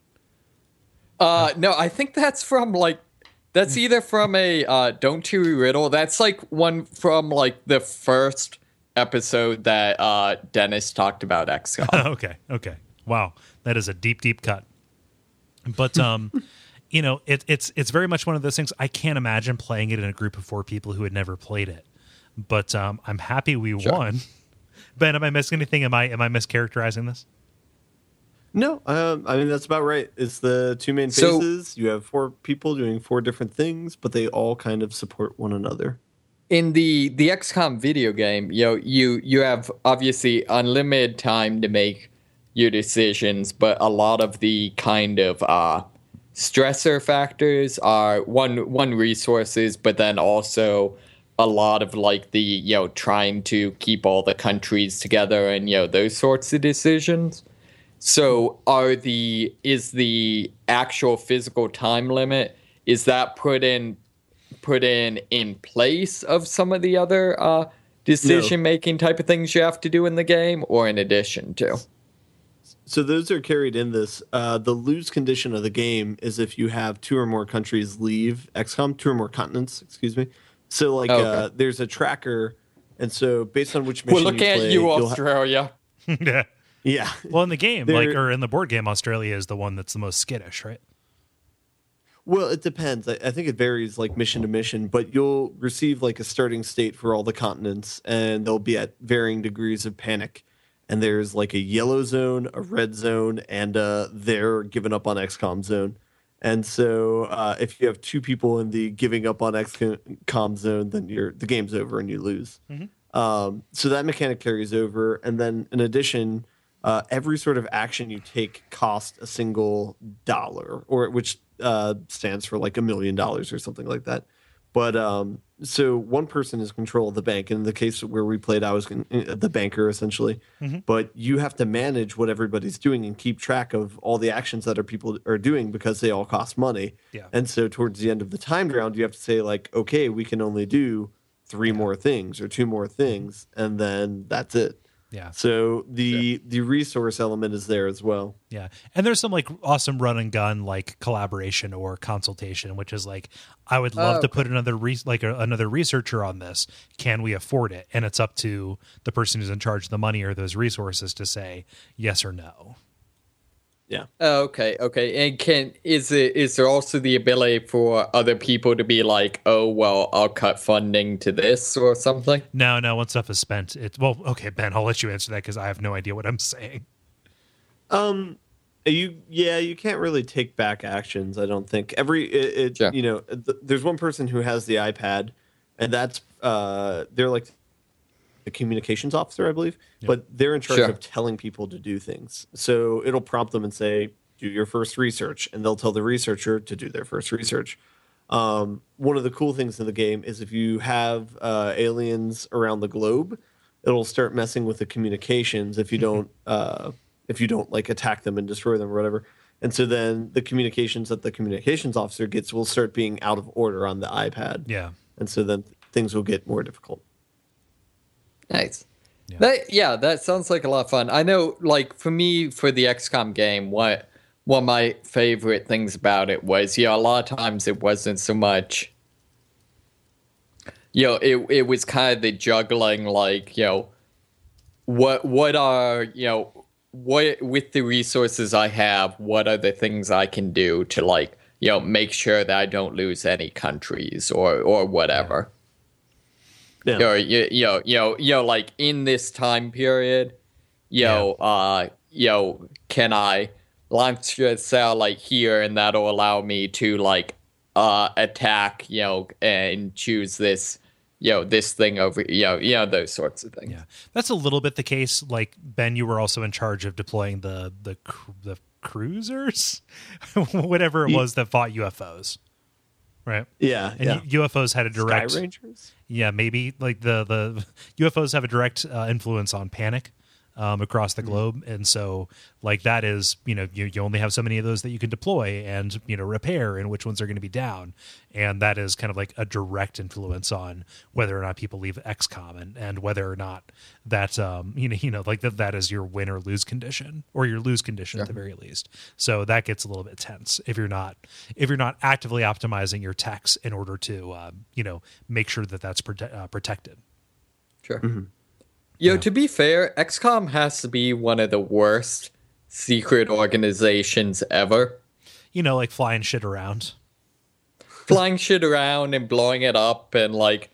S2: No, I think that's from that's either from a Don't You Riddle. That's one from the first episode that Dennis talked about XCOM.
S1: Okay. Wow, that is a deep cut. But it's very much one of those things. I can't imagine playing it in a group of 4 people who had never played it. But I'm happy we won. Ben, am I missing anything? Am I mischaracterizing this?
S3: No, I mean, that's about right. It's the 2 main phases. You have 4 people doing 4 different things, but they all kind of support one another.
S2: In the XCOM video game, you have obviously unlimited time to make your decisions, but a lot of the kind of stressor factors are one resources, but then also a lot of the trying to keep all the countries together and those sorts of decisions. So is the actual physical time limit, is that put in place of some of the other decision making type of things you have to do in the game, or in addition to?
S3: So those are carried in this. The lose condition of the game is if you have 2 or more countries leave XCOM, 2 or more continents, excuse me. So there's a tracker, and so based on which mission
S2: look
S3: you play,
S2: at you, Australia.
S1: Yeah.
S3: Yeah.
S1: Well, in the game, or in the board game, Australia is the one that's the most skittish, right?
S3: Well, it depends. I think it varies mission to mission, but you'll receive a starting state for all the continents, and they'll be at varying degrees of panic. And there's a yellow zone, a red zone, and they're giving up on XCOM zone. And so if you have 2 people in the giving up on XCOM zone, then the game's over and you lose. Mm-hmm. So that mechanic carries over. And then in addition, every sort of action you take costs a single dollar, or which stands for $1 million or something like that. But so one person is control of the bank. And in the case where we played, I was the banker essentially. Mm-hmm. But you have to manage what everybody's doing and keep track of all the actions that people are doing, because they all cost money. Yeah. And so towards the end of the timed round, you have to say okay, we can only do 3 more things or 2 more things, and then that's it.
S1: Yeah.
S3: So the resource element is there as well.
S1: Yeah. And there's some awesome run and gun collaboration or consultation, which is I would love to put another another researcher on this. Can we afford it? And it's up to the person who's in charge of the money or those resources to say yes or no.
S3: Yeah.
S2: Okay. And is there also the ability for other people to be oh, well, I'll cut funding to this or something?
S1: No. Once stuff is spent, okay, Ben, I'll let you answer that because I have no idea what I'm saying.
S3: You can't really take back actions. I don't think sure. There's one person who has the iPad, and that's they're the communications officer, I believe, but they're in charge of telling people to do things. So it'll prompt them and say, do your first research, and they'll tell the researcher to do their first research. One of the cool things in the game is if you have aliens around the globe, it'll start messing with the communications if you don't attack them and destroy them or whatever. And so then the communications that the communications officer gets will start being out of order on the iPad.
S1: Yeah.
S3: And so then things will get more difficult.
S2: Nice. Yeah. That sounds like a lot of fun. I know, for me, for the XCOM game, one of my favorite things about it was, a lot of times it wasn't so much, it was kind of the juggling, what are, what with the resources I have, what are the things I can do to make sure that I don't lose any countries or whatever. Yeah. Or in this time period, can I launch a cell here, and that'll allow me to attack, and choose this, this thing over, those sorts of things.
S1: Yeah, that's a little bit the case. Ben, you were also in charge of deploying the cruisers, whatever it was that fought UFOs. Right.
S3: Yeah,
S1: And UFOs had a direct
S3: Sky Rangers.
S1: Yeah, maybe like the UFOs have a direct influence on panic across the globe, and so like that is you only have so many of those that you can deploy and repair, and which ones are going to be down, and that is kind of like a direct influence on whether or not people leave XCOM and whether or not that like that is your win or lose condition, or your lose condition at the very least. So that gets a little bit tense if you're not actively optimizing your techs in order to make sure that that's protected.
S2: Sure. To be fair, XCOM has to be one of the worst secret organizations ever.
S1: Like flying shit around.
S2: Flying shit around and blowing it up, and like,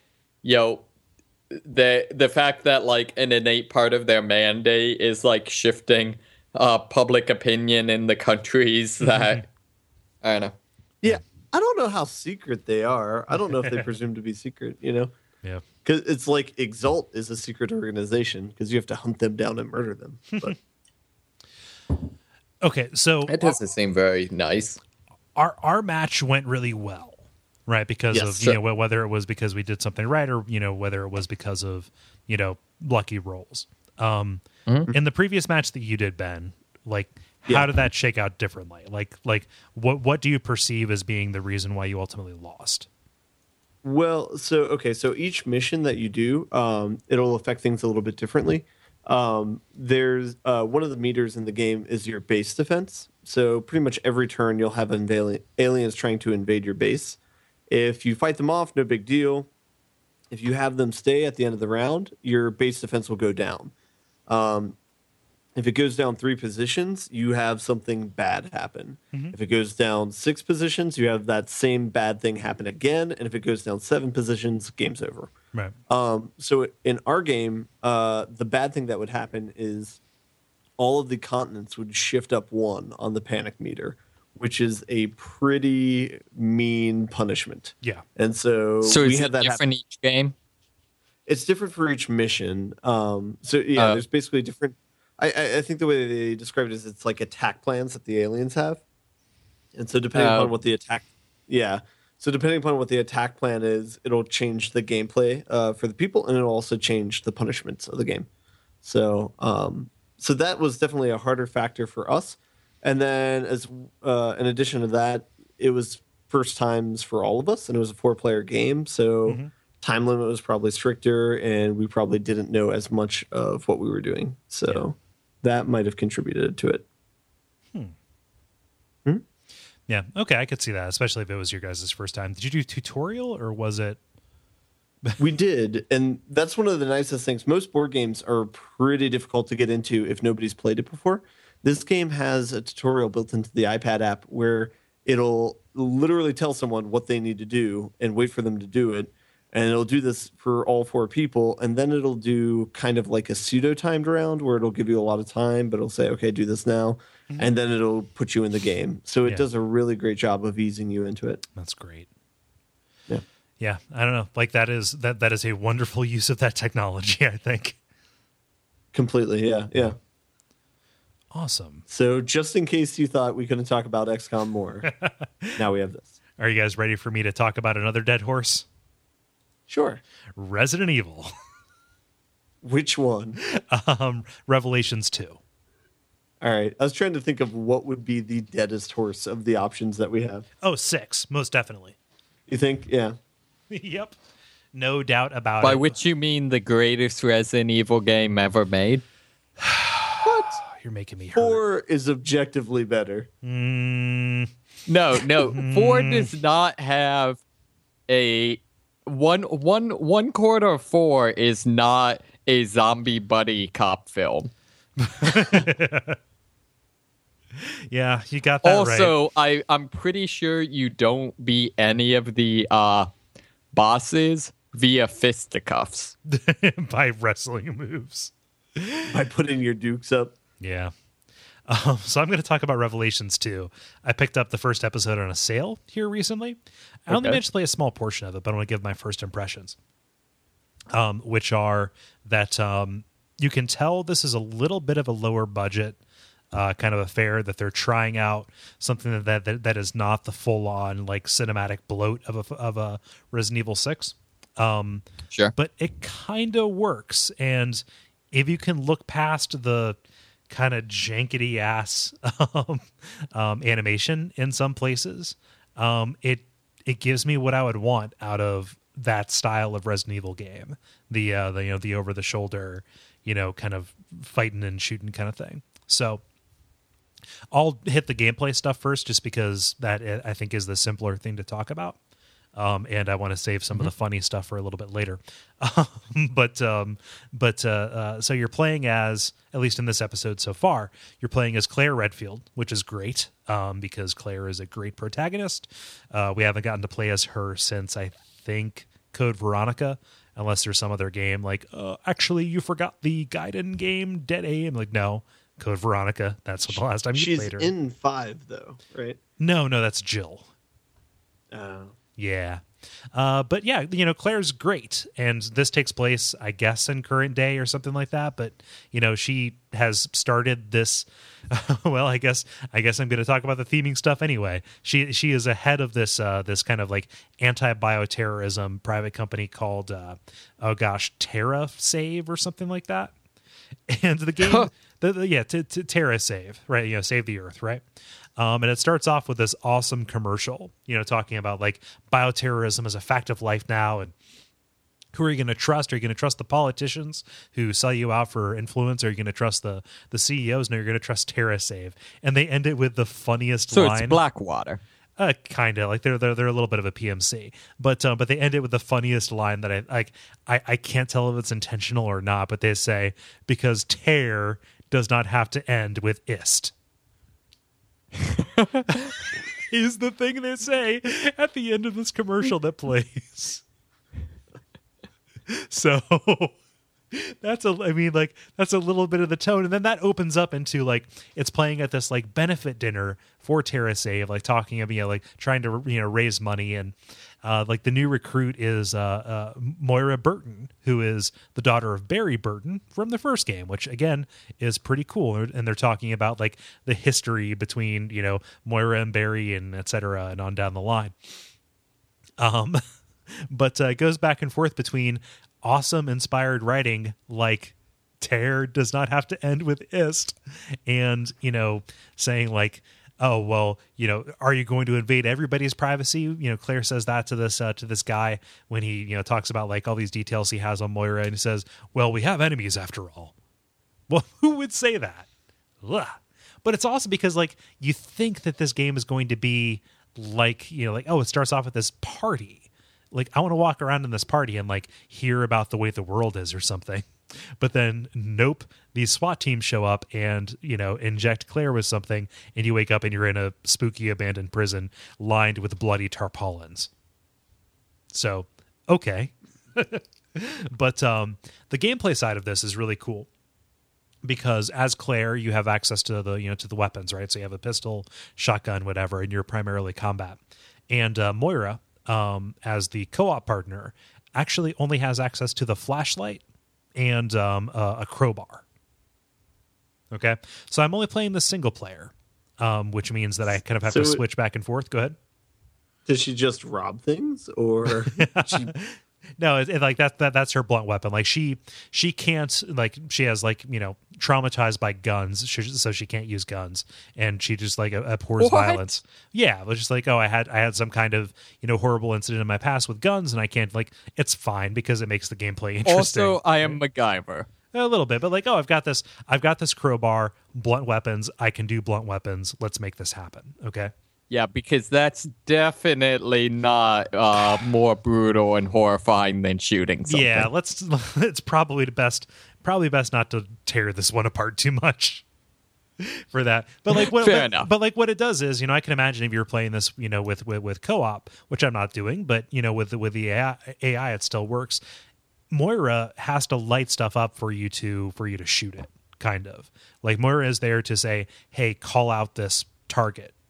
S2: the fact that like an innate part of their mandate is like shifting public opinion in the countries that I don't know.
S3: Yeah, I don't know how secret they are. I don't know if they presume to be secret.
S1: Yeah.
S3: Because it's like Exalt is a secret organization because you have to hunt them down and murder them. But
S1: okay, so
S2: it doesn't seem very nice.
S1: Our match went really well, right? Because of whether it was because we did something right, or whether it was because of lucky rolls. In the previous match that you did, Ben, like how did that shake out differently? Like what do you perceive as being the reason why you ultimately lost?
S3: Well, so each mission that you do, it'll affect things a little bit differently. There's one of the meters in the game is your base defense. So pretty much every turn you'll have aliens trying to invade your base. If you fight them off, no big deal. If you have them stay at the end of the round, your base defense will go down. If it goes down 3 positions, you have something bad happen. If it goes down 6 positions, you have that same bad thing happen again. And if it goes down 7 positions, game's over.
S1: Right.
S3: So in our game, the bad thing that would happen is all of the continents would shift up 1 on the panic meter, which is a pretty mean punishment.
S1: Yeah.
S3: And so
S2: we had that different each game?
S3: It's different for each mission. There's basically different... I think the way they describe it is it's like attack plans that the aliens have. And so depending upon what the attack... Yeah. So depending upon what the attack plan is, it'll change the gameplay for the people, and it'll also change the punishments of the game. So so that was definitely a harder factor for us. And then as in addition to that, it was first times for all of us, and it was a 4-player game. So time limit was probably stricter, and we probably didn't know as much of what we were doing. So that might have contributed to it.
S1: Yeah. Okay. I could see that, especially if it was your guys' first time. Did you do tutorial, or was it?
S3: We did. And that's one of the nicest things. Most board games are pretty difficult to get into if nobody's played it before. This game has a tutorial built into the iPad app where it'll literally tell someone what they need to do and wait for them to do it. And it'll do this for all 4 people. And then it'll do kind of like a pseudo-timed round where it'll give you a lot of time, but it'll say, okay, do this now. And then it'll put you in the game. So it does a really great job of easing you into it.
S1: That's great.
S3: Yeah.
S1: Yeah. I don't know. Like that is a wonderful use of that technology, I think.
S3: Completely. Yeah. Yeah.
S1: Awesome.
S3: So just in case you thought we couldn't talk about XCOM more, now we have this.
S1: Are you guys ready for me to talk about another dead horse?
S3: Sure.
S1: Resident Evil.
S3: Which one?
S1: Revelations 2.
S3: All right. I was trying to think of what would be the deadest horse of the options that we have.
S1: Oh, 6, most definitely.
S3: You think? Yeah.
S1: Yep. No doubt about it.
S2: By which you mean the greatest Resident Evil game ever made?
S3: What?
S1: You're making me hurt.
S3: 4 is objectively better.
S2: No. 4 does not have a... One quarter of 4 is not a zombie buddy cop film.
S1: Yeah, you got that right.
S2: Also, I'm pretty sure you don't beat any of the bosses via fisticuffs.
S1: By wrestling moves.
S3: By putting your dukes up.
S1: Yeah. So I'm going to talk about Revelations 2. I picked up the first episode on a sale here recently. I only managed to play a small portion of it, but I want to give my first impressions, which are that you can tell this is a little bit of a lower budget kind of affair, that they're trying out something that is not the full on like cinematic bloat of a Resident Evil 6.
S2: Sure.
S1: But it kind of works. And if you can look past the kind of jankety ass animation in some places, it gives me what I would want out of that style of Resident Evil game. The over the shoulder, kind of fighting and shooting kind of thing. So I'll hit the gameplay stuff first, just because that I think is the simpler thing to talk about. And I want to save some of the funny stuff for a little bit later. So you're playing as, at least in this episode so far, you're playing as Claire Redfield, which is great, because Claire is a great protagonist. We haven't gotten to play as her since, I think, Code Veronica, unless there's some other game like, actually, you forgot the Gaiden game, Dead Aim. Like, no, Code Veronica. That's the last time you played her.
S3: She's in 5, though, right?
S1: No, that's Jill. Yeah. But yeah, Claire's great. And this takes place, I guess, in current day or something like that. But, she has started this. Well, I guess I'm going to talk about the theming stuff anyway. She is ahead of this kind of like anti-bioterrorism private company called, Terra Save or something like that. And the game, Terra Save, right? Save the Earth, right? And it starts off with this awesome commercial, talking about like bioterrorism is a fact of life now. And who are you going to trust? Are you going to trust the politicians who sell you out for influence? Or are you going to trust the CEOs? No, you're going to trust TerraSave. And they end it with the funniest line.
S2: So it's Blackwater.
S1: Kind of like they're a little bit of a PMC, but they end it with the funniest line that I can't tell if it's intentional or not. But they say, because tear does not have to end with ist. Is the thing they say at the end of this commercial that plays. So that's a little bit of the tone. And then that opens up into like, it's playing at this like benefit dinner for TerraSave, like talking about, like trying to, raise money. And like the new recruit is Moira Burton, who is the daughter of Barry Burton from the first game, which again is pretty cool. And they're talking about like the history between, Moira and Barry and et cetera, and on down the line. But it goes back and forth between awesome inspired writing like tear does not have to end with ist, and saying like, oh well, are you going to invade everybody's privacy? Claire says that to this guy when he talks about like all these details he has on Moira, and he says, well, we have enemies after all. Well, who would say that? Ugh. But it's also because like you think that this game is going to be like oh, it starts off with this party. Like, I want to walk around in this party and like hear about the way the world is or something. But then, nope, these SWAT teams show up and, inject Claire with something, and you wake up and you're in a spooky abandoned prison lined with bloody tarpaulins. So, okay. But the gameplay side of this is really cool. Because as Claire, you have access to the weapons, right? So you have a pistol, shotgun, whatever, and you're primarily combat. And Moira, as the co-op partner, actually only has access to the flashlight and a crowbar. Okay, so I'm only playing the single player, which means that I kind of have to switch back and forth. Go ahead.
S3: Does she just rob things, or
S1: No, that's her blunt weapon. Like she can't, like she has like traumatized by guns, so she can't use guns, and she just like abhors violence. Yeah, it was just like, oh, I had some kind of horrible incident in my past with guns, and I can't, like, it's fine because it makes the gameplay interesting.
S2: Also, I am MacGyver.
S1: A little bit, but like, oh, I've got this crowbar, blunt weapons. I can do blunt weapons. Let's make this happen. Okay.
S2: Yeah, because that's definitely not more brutal and horrifying than shooting something.
S1: Yeah, it's probably best not to tear this one apart too much for that. But like
S2: Fair enough.
S1: But like what it does is, I can imagine if you were playing this, with co-op, which I'm not doing, but with the AI it still works. Moira has to light stuff up for you to shoot it, kind of. Like Moira is there to say, "Hey, call out this target."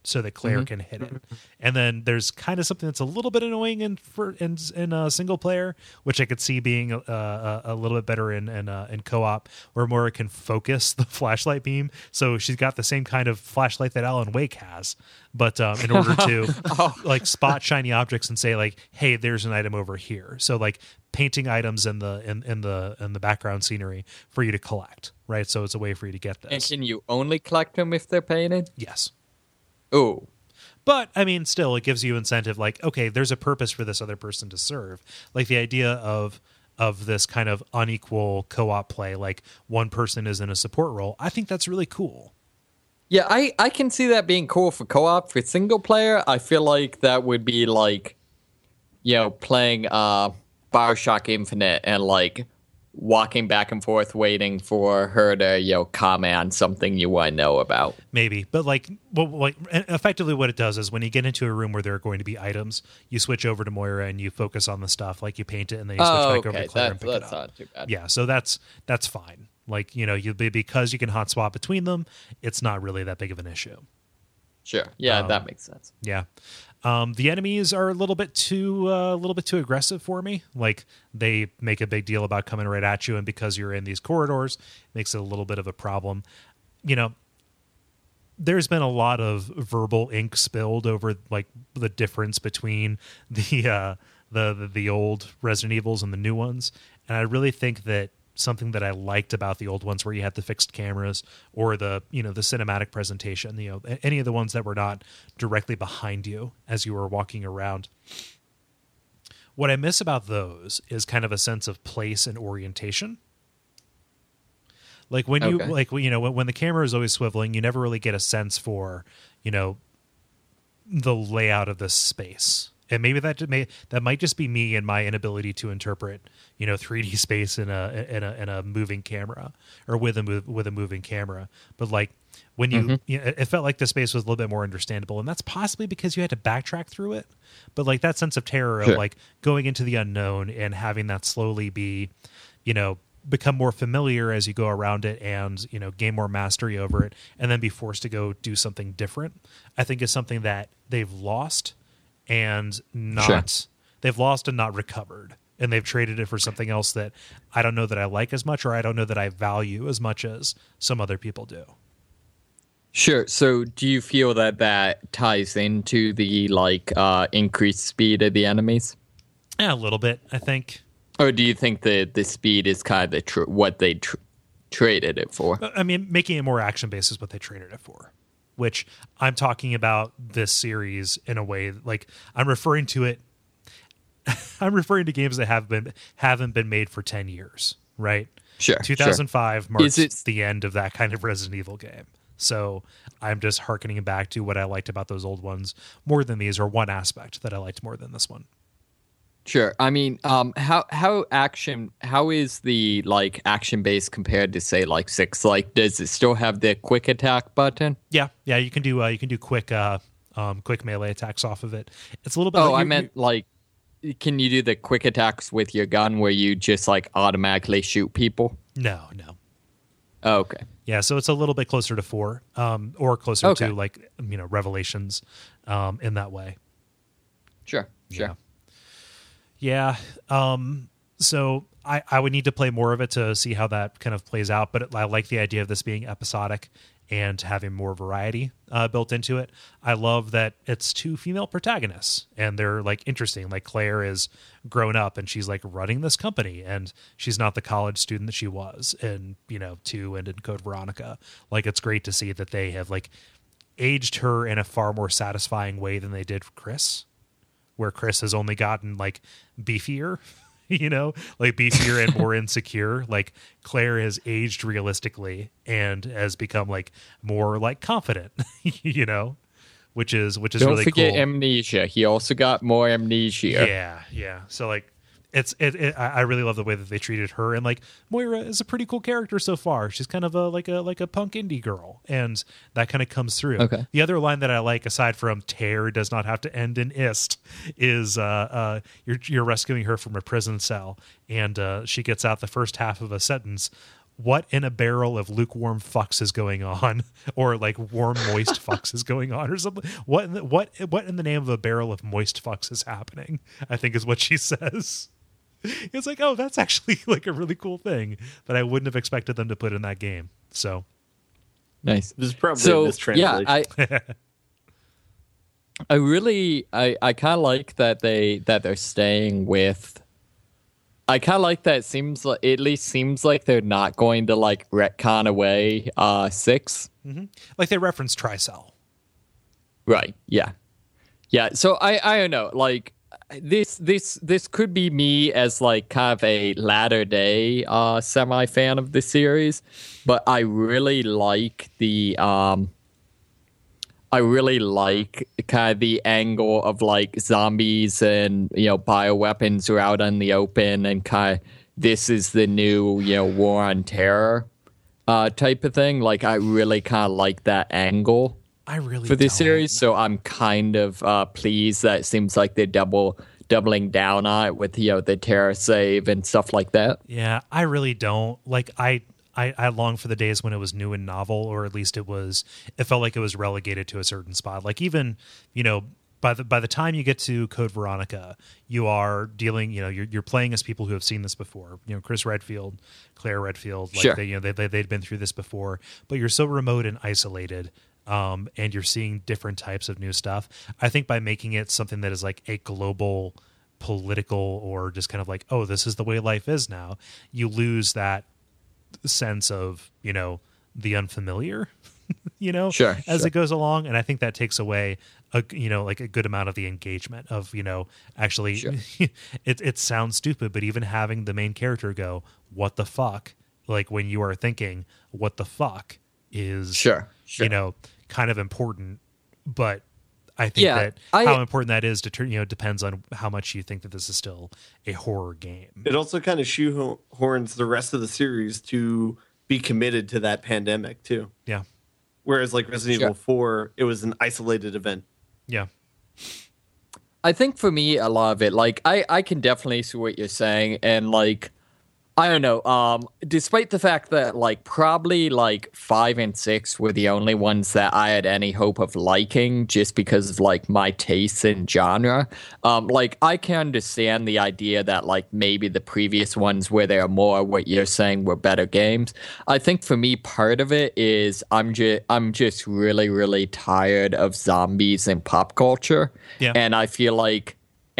S1: so that Claire can hit it. And then there's kind of something that's a little bit annoying in single player, which I could see being a little bit better in co-op, where Moira can focus the flashlight beam. So she's got the same kind of flashlight that Alan Wake has, but in order to like spot shiny objects and say like, hey, there's an item over here. So like painting items in the background scenery for you to collect, right? So it's a way for you to get this.
S2: And can you only collect them if they're painted?
S1: Yes.
S2: Oh.
S1: But, I mean, still, it gives you incentive, like, okay, there's a purpose for this other person to serve. Like, the idea of this kind of unequal co-op play, like, one person is in a support role, I think that's really cool.
S2: Yeah, I can see that being cool for co-op. For single player, I feel like that would be like, playing Bioshock Infinite and, like, walking back and forth waiting for her to comment on something you want to know about.
S1: Maybe, but like effectively what it does is when you get into a room where there are going to be items, you switch over to Moira and you focus on the stuff, like you paint it and then you switch back over to Claire and pick it up.
S2: That's not too bad.
S1: Yeah, so that's fine. Like, because you can hot swap between them, it's not really that big of an issue.
S2: Sure. Yeah, that makes sense.
S1: Yeah. The enemies are a little bit too aggressive for me. Like, they make a big deal about coming right at you, and because you're in these corridors, it makes it a little bit of a problem. There's been a lot of verbal ink spilled over like the difference between the old Resident Evils and the new ones, and I really think that something that I liked about the old ones where you had the fixed cameras or the cinematic presentation, any of the ones that were not directly behind you as you were walking around. What I miss about those is kind of a sense of place and orientation. Like when when the camera is always swiveling, you never really get a sense for, the layout of the space. And maybe that might just be me and my inability to interpret, 3D space in a moving camera or with a moving camera. But like when it felt like the space was a little bit more understandable, and that's possibly because you had to backtrack through it. But like that sense of terror of like going into the unknown and having that slowly be, become more familiar as you go around it and, gain more mastery over it and then be forced to go do something different, I think is something that they've lost. They've lost and not recovered, and they've traded it for something else that I don't know that I like as much, or I don't know that I value as much as some other people do.
S2: Sure. So do you feel that ties into the increased speed of the enemies?
S1: Yeah, a little bit, I think.
S2: Or do you think that the speed is kind of what they traded it for?
S1: I mean, making it more action-based is what they traded it for. Which I'm talking about this series in a way like I'm referring to it. I'm referring to games that haven't been made for 10 years, right?
S2: Sure.
S1: 2005 marks the end of that kind of Resident Evil game. So I'm just hearkening back to what I liked about those old ones more than these, or one aspect that I liked more than this one.
S2: Sure. I mean, how is the action based compared to say 6? Like, does it still have the quick attack button?
S1: Yeah. You can do quick melee attacks off of it. It's a little bit.
S2: Oh, I meant can you do the quick attacks with your gun where you just automatically shoot people?
S1: No.
S2: Oh, okay.
S1: Yeah, so it's a little bit closer to 4, or closer to Revelations, in that way.
S2: Sure.
S1: Yeah. So I would need to play more of it to see how that kind of plays out, but I like the idea of this being episodic and having more variety built into it. I love that it's 2 female protagonists, and they're interesting. Like Claire is grown up and she's running this company, and she's not the college student that she was in 2 and in Code Veronica. It's great to see that they have aged her in a far more satisfying way than they did for Chris, where Chris has only gotten beefier, beefier and more insecure. Claire has aged realistically and has become more confident, which is
S2: Don't
S1: really
S2: forget
S1: cool.
S2: Amnesia. He also got more amnesia.
S1: Yeah. So I really love the way that they treated her, and Moira is a pretty cool character so far. She's kind of a punk indie girl, and that kind of comes through.
S2: Okay.
S1: The other line that I like, aside from "tear does not have to end in ist," is you're rescuing her from a prison cell, and she gets out the first half of a sentence. what in a barrel of lukewarm fucks is going on, or like warm moist fucks is going on, or something. What in the name of a barrel of moist fucks is happening? I think is what she says. It's like, oh, that's actually like a really cool thing that I wouldn't have expected them to put in that game. So
S2: nice.
S3: This is probably a mistranslation.
S2: Yeah, I kind of like that they're staying with. I kind of like that. It at least seems like they're not going to like retcon away 6.
S1: Mm-hmm. Like they reference Tricell.
S2: Right. Yeah. Yeah. So I don't know. Like this could be me as like kind of a latter day semi fan of the series, but I really like kind of the angle of like zombies and, you know, bioweapons are out in the open, and kind of this is the new, you know, war on terror type of thing. Like I really kind of like that angle.
S1: I really
S2: for this
S1: don't.
S2: series, so I'm kind of pleased that it seems like they're doubling down on it with, you know, the terror save and stuff like that.
S1: Yeah, I really don't. Like I long for the days when it was new and novel, or at least it felt like it was relegated to a certain spot. Like even, you know, by the time you get to Code Veronica, you are dealing, you know, you're playing as people who have seen this before. You know, Chris Redfield, Claire Redfield, like
S2: sure.
S1: They'd been through this before, but you're so remote and isolated. And you're seeing different types of new stuff. I think by making it something that is like a global political, or just kind of like, oh, this is the way life is now, you lose that sense of, you know, the unfamiliar, you know, as it goes along. And I think that takes away a good amount of the engagement of, you know, actually it sounds stupid, but even having the main character go, what the fuck? Like when you are thinking, what the fuck is, you know, kind of important. But I think that how important that is depends on how much you think that this is still a horror game.
S3: It also kind of shoehorns the rest of the series to be committed to that pandemic too.
S1: Yeah.
S3: Whereas like Resident Evil 4, it was an isolated event.
S1: Yeah.
S2: I think for me, a lot of it, like I can definitely see what you're saying, and like I don't know. Despite the fact that like probably like 5 and 6 were the only ones that I had any hope of liking, just because of like my tastes in genre. Like I can understand the idea that like maybe the previous ones where they are more what you're saying were better games. I think for me, part of it is I'm just really, really tired of zombies and pop culture.
S1: Yeah.
S2: And I feel like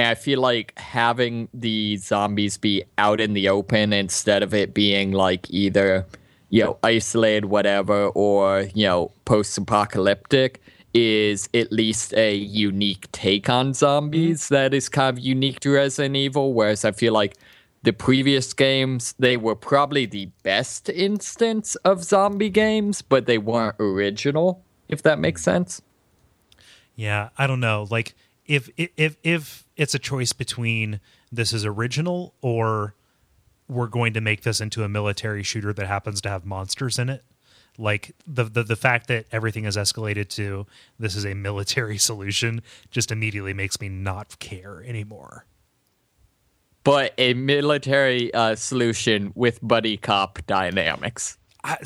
S2: having the zombies be out in the open instead of it being like either, you know, isolated, whatever, or, you know, post-apocalyptic is at least a unique take on zombies that is kind of unique to Resident Evil. Whereas I feel like the previous games, they were probably the best instance of zombie games, but they weren't original, if that makes sense.
S1: Yeah, I don't know. Like, if it's a choice between this is original or we're going to make this into a military shooter that happens to have monsters in it, like the fact that everything is escalated to this is a military solution just immediately makes me not care anymore.
S2: But a military solution with buddy cop dynamics.
S1: I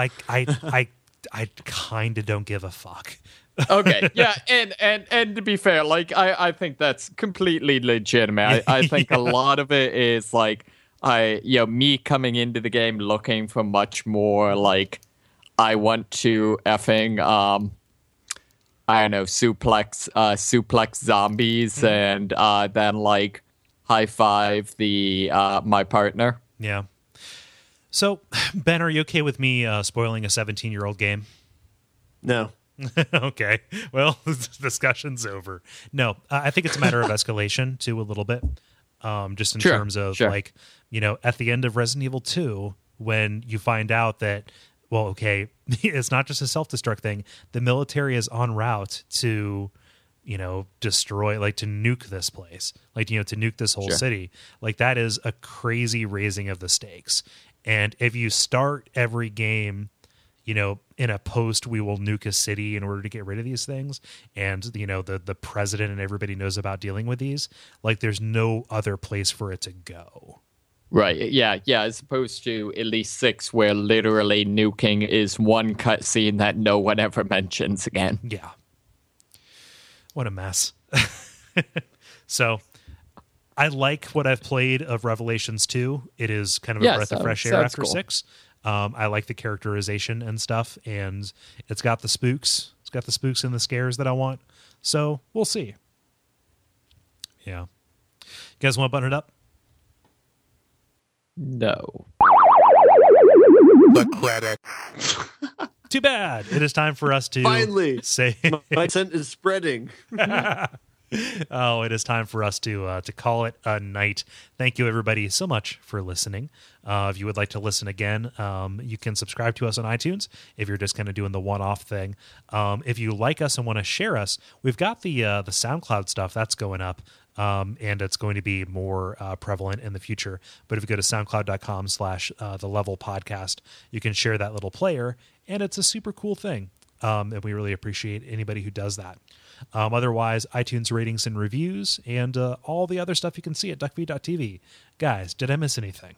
S1: kind of don't give a fuck.
S2: Okay, yeah, and to be fair, like I think that's completely legitimate. I think a lot of it is like me coming into the game looking for much more like I want to effing I don't know, suplex zombies and then like high five the my partner.
S1: Yeah. So Ben, are you okay with me spoiling a 17-year-old game?
S3: No.
S1: Okay, well, this discussion's over. No, I think it's a matter of escalation too, a little bit, just in terms of like, you know, at the end of Resident Evil 2, when you find out that, well, okay, it's not just a self-destruct thing. The military is en route to, you know, destroy, like to nuke this place, like, you know, to nuke this whole city. Like that is a crazy raising of the stakes. And if you start every game, you know, in a post, we will nuke a city in order to get rid of these things, and, you know, the president and everybody knows about dealing with these, like there's no other place for it to go.
S2: Right. Yeah. As opposed to Elite 6, where literally nuking is one cutscene that no one ever mentions again.
S1: Yeah. What a mess. So, I like what I've played of Revelations 2. It is kind of a breath of fresh air after
S2: cool.
S1: 6. I like the characterization and stuff, and it's got the spooks. It's got the spooks and the scares that I want. So, we'll see. Yeah. You guys want to button it up?
S2: No.
S4: The credit.
S1: Too bad. It is time for us to
S3: Finally,
S1: say
S3: my scent is spreading.
S1: oh, it is time for us to call it a night. Thank you, everybody, so much for listening. If you would like to listen again, you can subscribe to us on iTunes if you're just kind of doing the one-off thing. If you like us and want to share us, we've got the SoundCloud stuff that's going up. And it's going to be more prevalent in the future. But if you go to soundcloud.com/the level podcast, you can share that little player, and it's a super cool thing. And we really appreciate anybody who does that. Otherwise, iTunes ratings and reviews, and all the other stuff you can see at duckfeed.tv. Guys, did I miss anything?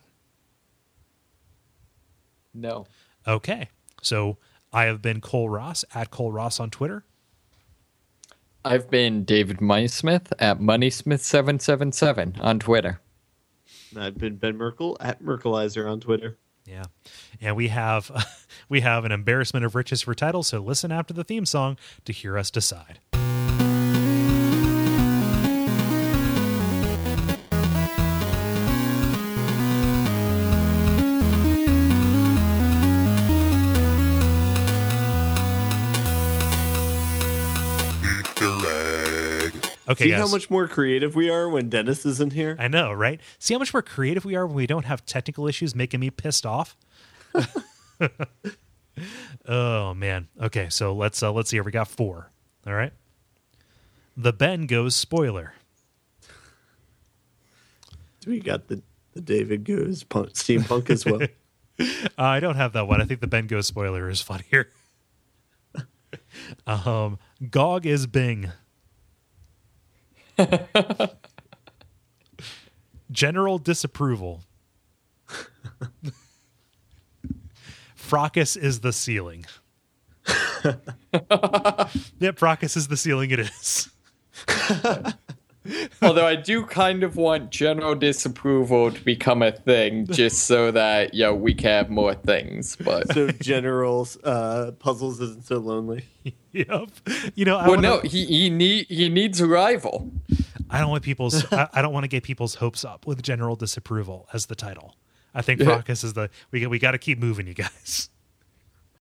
S2: No.
S1: Okay. So I have been Cole Ross, at Cole Ross on Twitter.
S2: I've been David Moneysmith at Moneysmith777 on Twitter.
S3: I've been Ben Merkel at Merkelizer on Twitter.
S1: Yeah. And we have an embarrassment of riches for titles, so listen after the theme song to hear us decide. Okay,
S3: See
S1: guys.
S3: how much more creative we are when Dennis isn't here?
S1: I know, right? See how much more creative we are when we don't have technical issues making me pissed off? Oh, man. Okay, so let's see here. We got 4. All right. The Ben Goes spoiler.
S3: We got the David Goes steampunk as well.
S1: I don't have that one. I think the Ben Goes spoiler is funnier. GOG is Bing. General disapproval. Fracas is the ceiling. Yep, Fracas is the ceiling. It is.
S2: Although I do kind of want general disapproval to become a thing, just so that we can have more things. But
S3: So General's puzzles isn't so lonely.
S1: Yep.
S2: he needs a rival.
S1: I don't want I don't want to get people's hopes up with general disapproval as the title. I think Fracas is we got to keep moving, you guys.